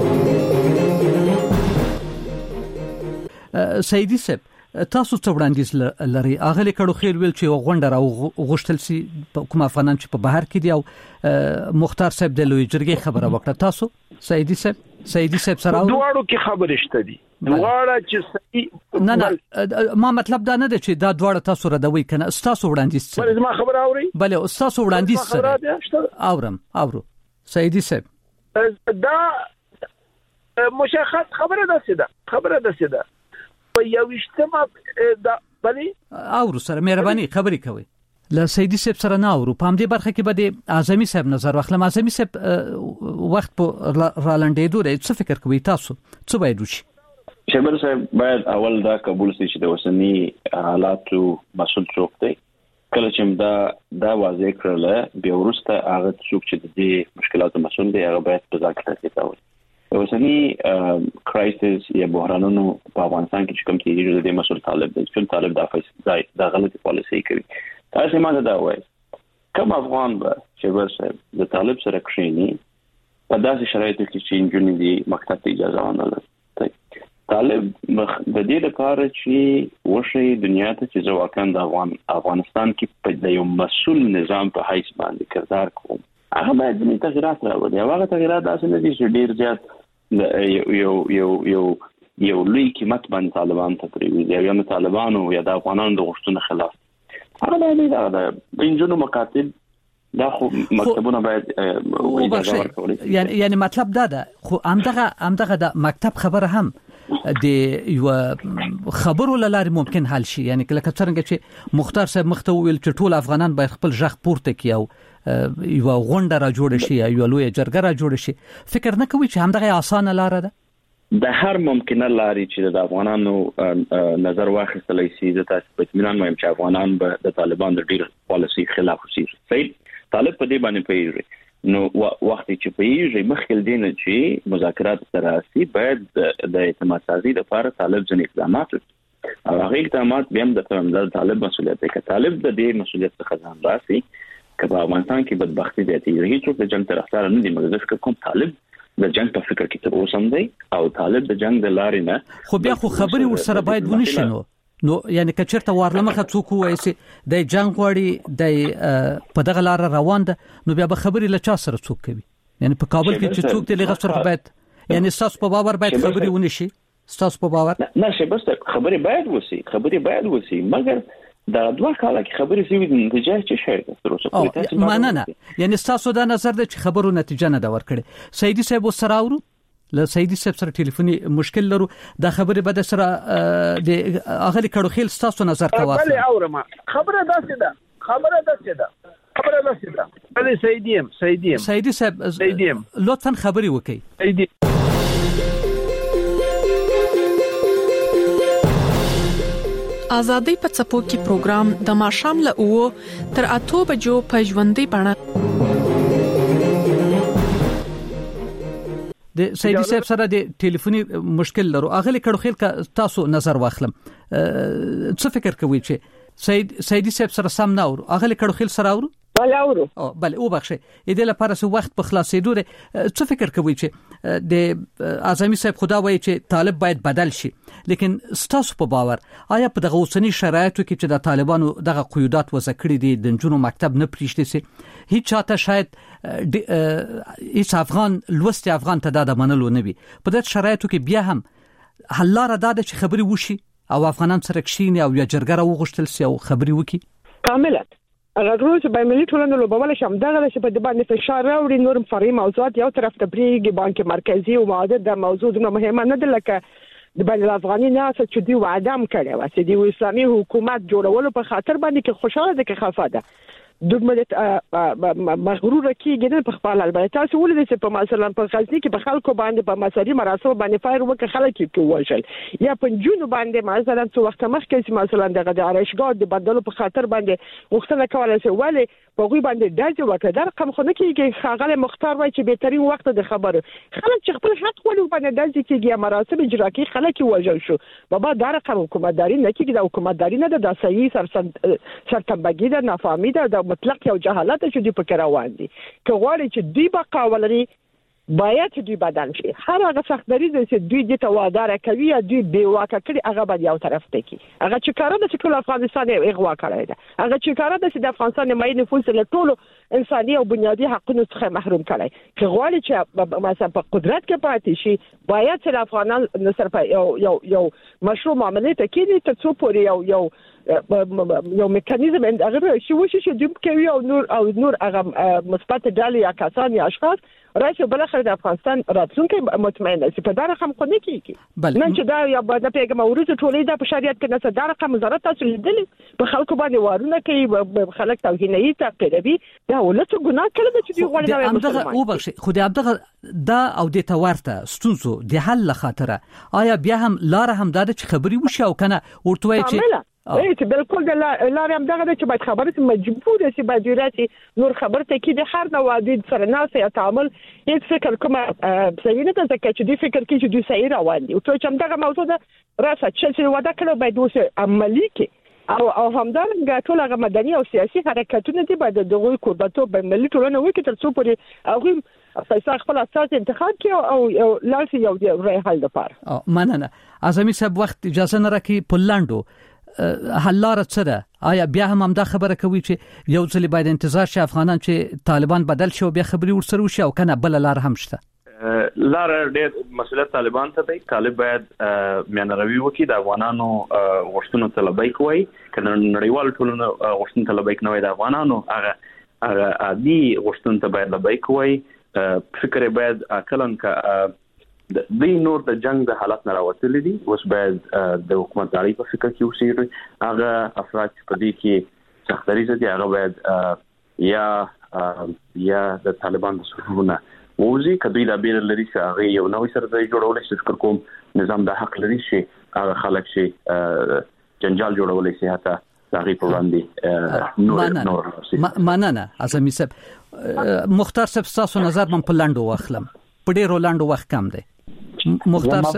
سیدی صاحب تاسو څه وړاندیز لري؟ اغلی کډو خیر ویل چې غونډه راو غوښتل سي کوم افغانان چې په بهر کې دي او مختار صاحب د لوی جرګې خبره وکړه. تاسو سیدی صاحب سره دواړو کې خبرې شته دي. دواړه چې نه ما مطلب دا نه دی چې دا دواړه تاسو ردوي کنه. تاسو وړاندیز څه؟ بل ما خبر اوري؟ بله تاسو وړاندیز څه؟ اورو سیدی صاحب دا مشخص خبره ده په یوشتمه د بلی اورو سره مهرباني خبرې کوي. له سیدی صاحب سره نه اورو. په همدې برخه کې به د اعظمي صاحب نظر واخلم. اعظمي صاحب وخت په رالنډېدو دی، څه فکر کوي تاسو؟ څه باید وشي؟ شبر صاحب باید اول دا قبول شي چې د اوسنی حالاتو مسؤل څوک دی. کله چې دا واضح کړل بیا وروسته هغه څوک چې د دې مشکلاتو مسؤل دی هغه باید په ځای کې تاسو اوسنی کرایسس یا بحرانونو په افغانستان کې کوم تیږي د مسؤل طالب دی چې طالب د غلطي پالیسي کوي. تاسو ما دا وایي کوم افغان به چې د طالب سره کښینی په داسې شرایطو کې چې انجونې دی مکتب ته اجازه ونه لري. طالب د دې لپاره چې وشي دنیا ته چې ځواکاً د افغانستان کې په یو مسؤل نظام په حیث باندې کردار کوم هغه باید د تغیرات راوړي. هغه تغیرات داسې نه دي چې ډیر زیات یو لوی قیمت باندې طالبان ته پریوي یا طالبانو یا د افغانانو د غوښتنو خلاف. هغه باید د انجونو مکاتب دا خو مکتبونه باید اجازه ورکړي. یعنی مطلب دا ده خو همدغه د مکتب خبره هم د یو خبرو لاره ممکن حل شي. یعنی کله څنګه چې مختار صاحب مخته ویل چې ټول افغانان باید خپل ژغ پورته کړي او یو غونډه را جوړ شي یا یو لوی جرګه را جوړ شي، فکر نه کوي چې همدغه اسانه لار ده؟ د هر ممکنه لارې چې د افغانانو نظر واخیستل شي د تاسو په اطمینان وایم چې افغانان به د طالبان د ډیر پالیسي خلاف وشي. صحیح طالب په دې باندې پیږي نو وخت چې پیږي مخکې دینه چې مذاکرات سره باید د اعتماد سازي لپاره طالب ځنې اقدامات او هغه اقدامات بیا د طالب مسؤلیت دی. که طالب د دې مسؤلیت څخه ځان راسي که په افغانستان کې بدبختی زیاتېږي هیڅوک د جنگ طرفدار نه دي مګر ځکه کوم طالب د جنگ په فکر کې تر اوسه هم دی او طالب د جنگ د لارې نه خو بیا خو خبرې ورسره باید ونشي. نو یعنی که چېرته وارلمخه څوک وایي چې د جنگ غواړي د په دغه لار روان ده نو بیا به خبرې له چا سره څوک کوي؟ یعنی په کابل کې چې څوک دی لغه سره باید یعنی تاسو په باور باید خبرې ونشي. تاسو په باور نه شي بس خبرې باید وسی مګر دا دوه کاله کې خبرې سوي د نتیجه چې شاید تر اوسه نه یعنی تاسو دا نظر دی چې خبرو نتیجه نه دا ورکړي. سیدی صاحب سره اورو له سیدی صاحب سره ټلیفوني مشکل لرو دا خبرې بده سره د اغلی کډو خیل تاسو نظر کوي. بله اورم خبره داسې ده بله سیدی صاحب لطفا خبري وکي. ازادي په څپو کې پروګرام د ماښام له 9 تر 8 بجو په ژوندۍ بڼه د سیدی صاحب سره د ټلیفوني مشکل لرو. اغلی کډوخیل تاسو نظر واخلم څه فکر کوئ چې سیدی صاحب سره سم نه اورو؟ اغلی کډوخیل سره اورو؟ بله اورو. بله او بخښه دې لپاره سو وخت په خلاصېدو ده. څه فکر کوئ چې د اعظمي صاحب خدا وایي چې طالب باید بدل شي، لیکن ستاسو په باور آیا په دغه اوسنی شرایطو کې چې د طالبانو دغه قیودات وضع کړی دي د نجونو مکتب نه پریږدي سي هیڅ چاته شاید هیڅ افغان لوستي افغان ته دا منلو نه وي، په دغه شرایطو کې بیا هم حل لاره ده چې خبري وشي او افغانان سره کښیني او یا جرګه راوغښتل سي او خبري وکړي کاملا. اگر روز به ملي ټولنې لوبول شم دغه چې په دې باندې فشار راوړي نور فرعي موضوعات یو طرف ته پریږي. بانک مرکزی او معاهده د موضوع د مهمه نه ده لکه د بین الافغاني ناس چې دی وعده هم کړی و چې د اسلامي حکومت جوړولو په خاطر باندې کې خوشاله ده کې خفه ده دغه مغرور کیږي نه په خپل. البته تاسو ولې چې په مثلا په غزنی کې په خلکو باندې په مساري مراسم باندې فایر وکړ خلک کې وژل یا په جنوب باندې مثلا څو وخت مخکې چې مثلا دغه د ارشګاد د بدلو په خاطر باندې وختونه کوله چې ولی په غوي باندې دځ وکړه در رقم خو نه کیږي. خاغله مختار وای چې بهترین وخت د خبره خلک چې خپل حق ولې باندې دځ کیږي مراسم اجرا کوي خلک وژل شو. بابا دا رقم حکومتداري نه کیږي، د حکومتداري نه د صحیح سرتنبګي ده نافهمي ده مطلق یو جهالت چې دی په روان دي. که غواړي چې دی بقا ولري باید دوی بدل شي. هر هغه سختداري چې دوی د توادار کوي یا دوی بیواکه کړي هغه باید یو طرف ته کی. هغه چې کار ده چې ټول افغانستان یې اغوا کړی ده، هغه چې کار ده چې د افغانستان مې نفوس له ټولو انساني او بنیادی حقوقو څخه محروم کړي. که غواړي چې مثلا په قدرت کې پاتې شي باید چې افغانان نصر په یو مشروع معاملې ته کېږي تر څو پورې یو میکانیزم هغه شي وشي چې دوی کوي او نور هغه مثبت ډلې یا کسان یا اشخاص راځي بل اخر د افغانستان راتلونکي مطمئنه چې په دا رقم خو نه کیږي. نن چې دا یا باید پیغام ورته ټولې د شریعت کې نه دا رقم وزارت تاسو لیدلې په خلکو باندې وارونه کوي خلک توهیني تعقیبي دا ولته ګناه کړل چې دی غوړي دا او بخښي خو دې ابدغه دا او د تورته ستونزو د حل خاطره آیا بیا هم لار هم دا چې خبري وشي او کنه ورته وایي چې چې بالکل د لارې هم دغه چې باید خبره مجبور شي باید راځي نور خبرته کې د هر نوع د سره ناس یا تعامل هیڅ فکر کومه صحیح نه ده چې د فکر کې چې دوی صحیح روان دي او چې هم دغه موضوع ده راځي چې ودا کړو باید اوس عملی کې او همدارنګه ټول هغه مدني او سیاسي حرکتونه دي باید دغه قربتو په ملي ټولنه وکړي تر څو پورې هغه فیصله خپل اساس انتخاب کړي او لاسي یو دی رای حل لپاره. مننه. اعظمي صاحب وخت اجازه نه راکې پلاندو حل لار څه ده؟ آیا بیا هم دا خبره کوي چې یو ځل باید انتظار شي افغانان چې طالبان بدل شي او بیا خبري ورسره وشي او کنه بل لار هم شته؟ لار ډېر مسؤلیت طالبان ته دی. طالب باید میانروي وکړي د افغانانو غوښتنو طلبي کوي کنه نړیوال ټولنه غوښتنو طلبي کوي د افغانانو هغه عادي غوښتنو ته باید طلبي کوي. فکر باید کلن کا د نور د جنگ د حالت نه راوتل دي اوس باید د حکومتداري په فکر کې اوسېږي. هغه افراد چې په دې کې سختري دي هغه باید یا د طالبان د صفونه ووزي کدی دا بیر لري چې هغه یو نوې سرځای جوړول شي فکر کوم نظام د حق لري شي هغه خلک شي جنجال جوړول شي حتی هغه په وړاندې نور مننه. اعظمي صاحب مختار صاحب تاسو نظر من په لاندو واخلم په ډیرو لاندو وخت کم دی. مختار صاحب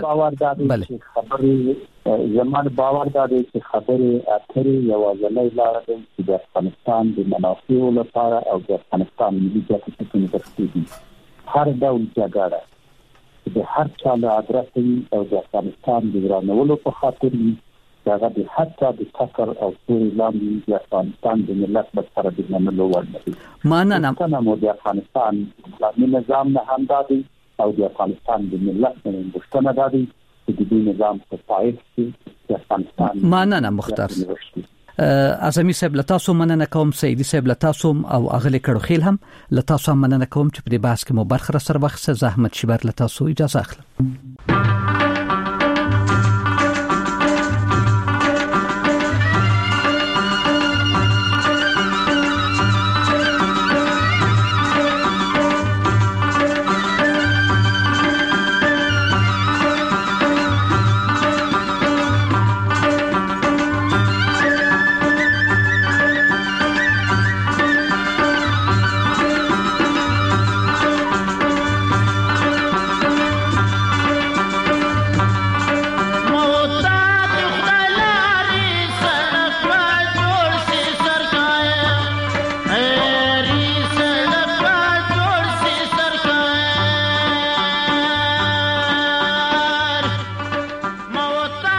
زمان باور دادی چې خبرې اترې یوازې لاره ده چې د افغانستان د منافعو لپاره او د افغانستان ملي ګټو په ترڅ هر ډول جګړه د هر چا له ادرسې او د افغانستان د ورانولو په خاطر هغه د حتی د فقر او سوري لاندې د افغانستان د ملت لپاره د منلو وړ نه دي. مننه. مو د افغانستان اسلامي نظام نه هم دادي او د افغانستان د ملت نه مشتنه دادي چې د نظام په پایښت کې د افغانستان مننه. مختار اعظمي صاحب لتاسو مننه کوم، سیدی صاحب لتاسو او اغلی کړوخیل هم لتاسو مننه کوم چې په دې بحث کې مو برخه سره وخت زحمت شبر لتاسو اجازه اخلم.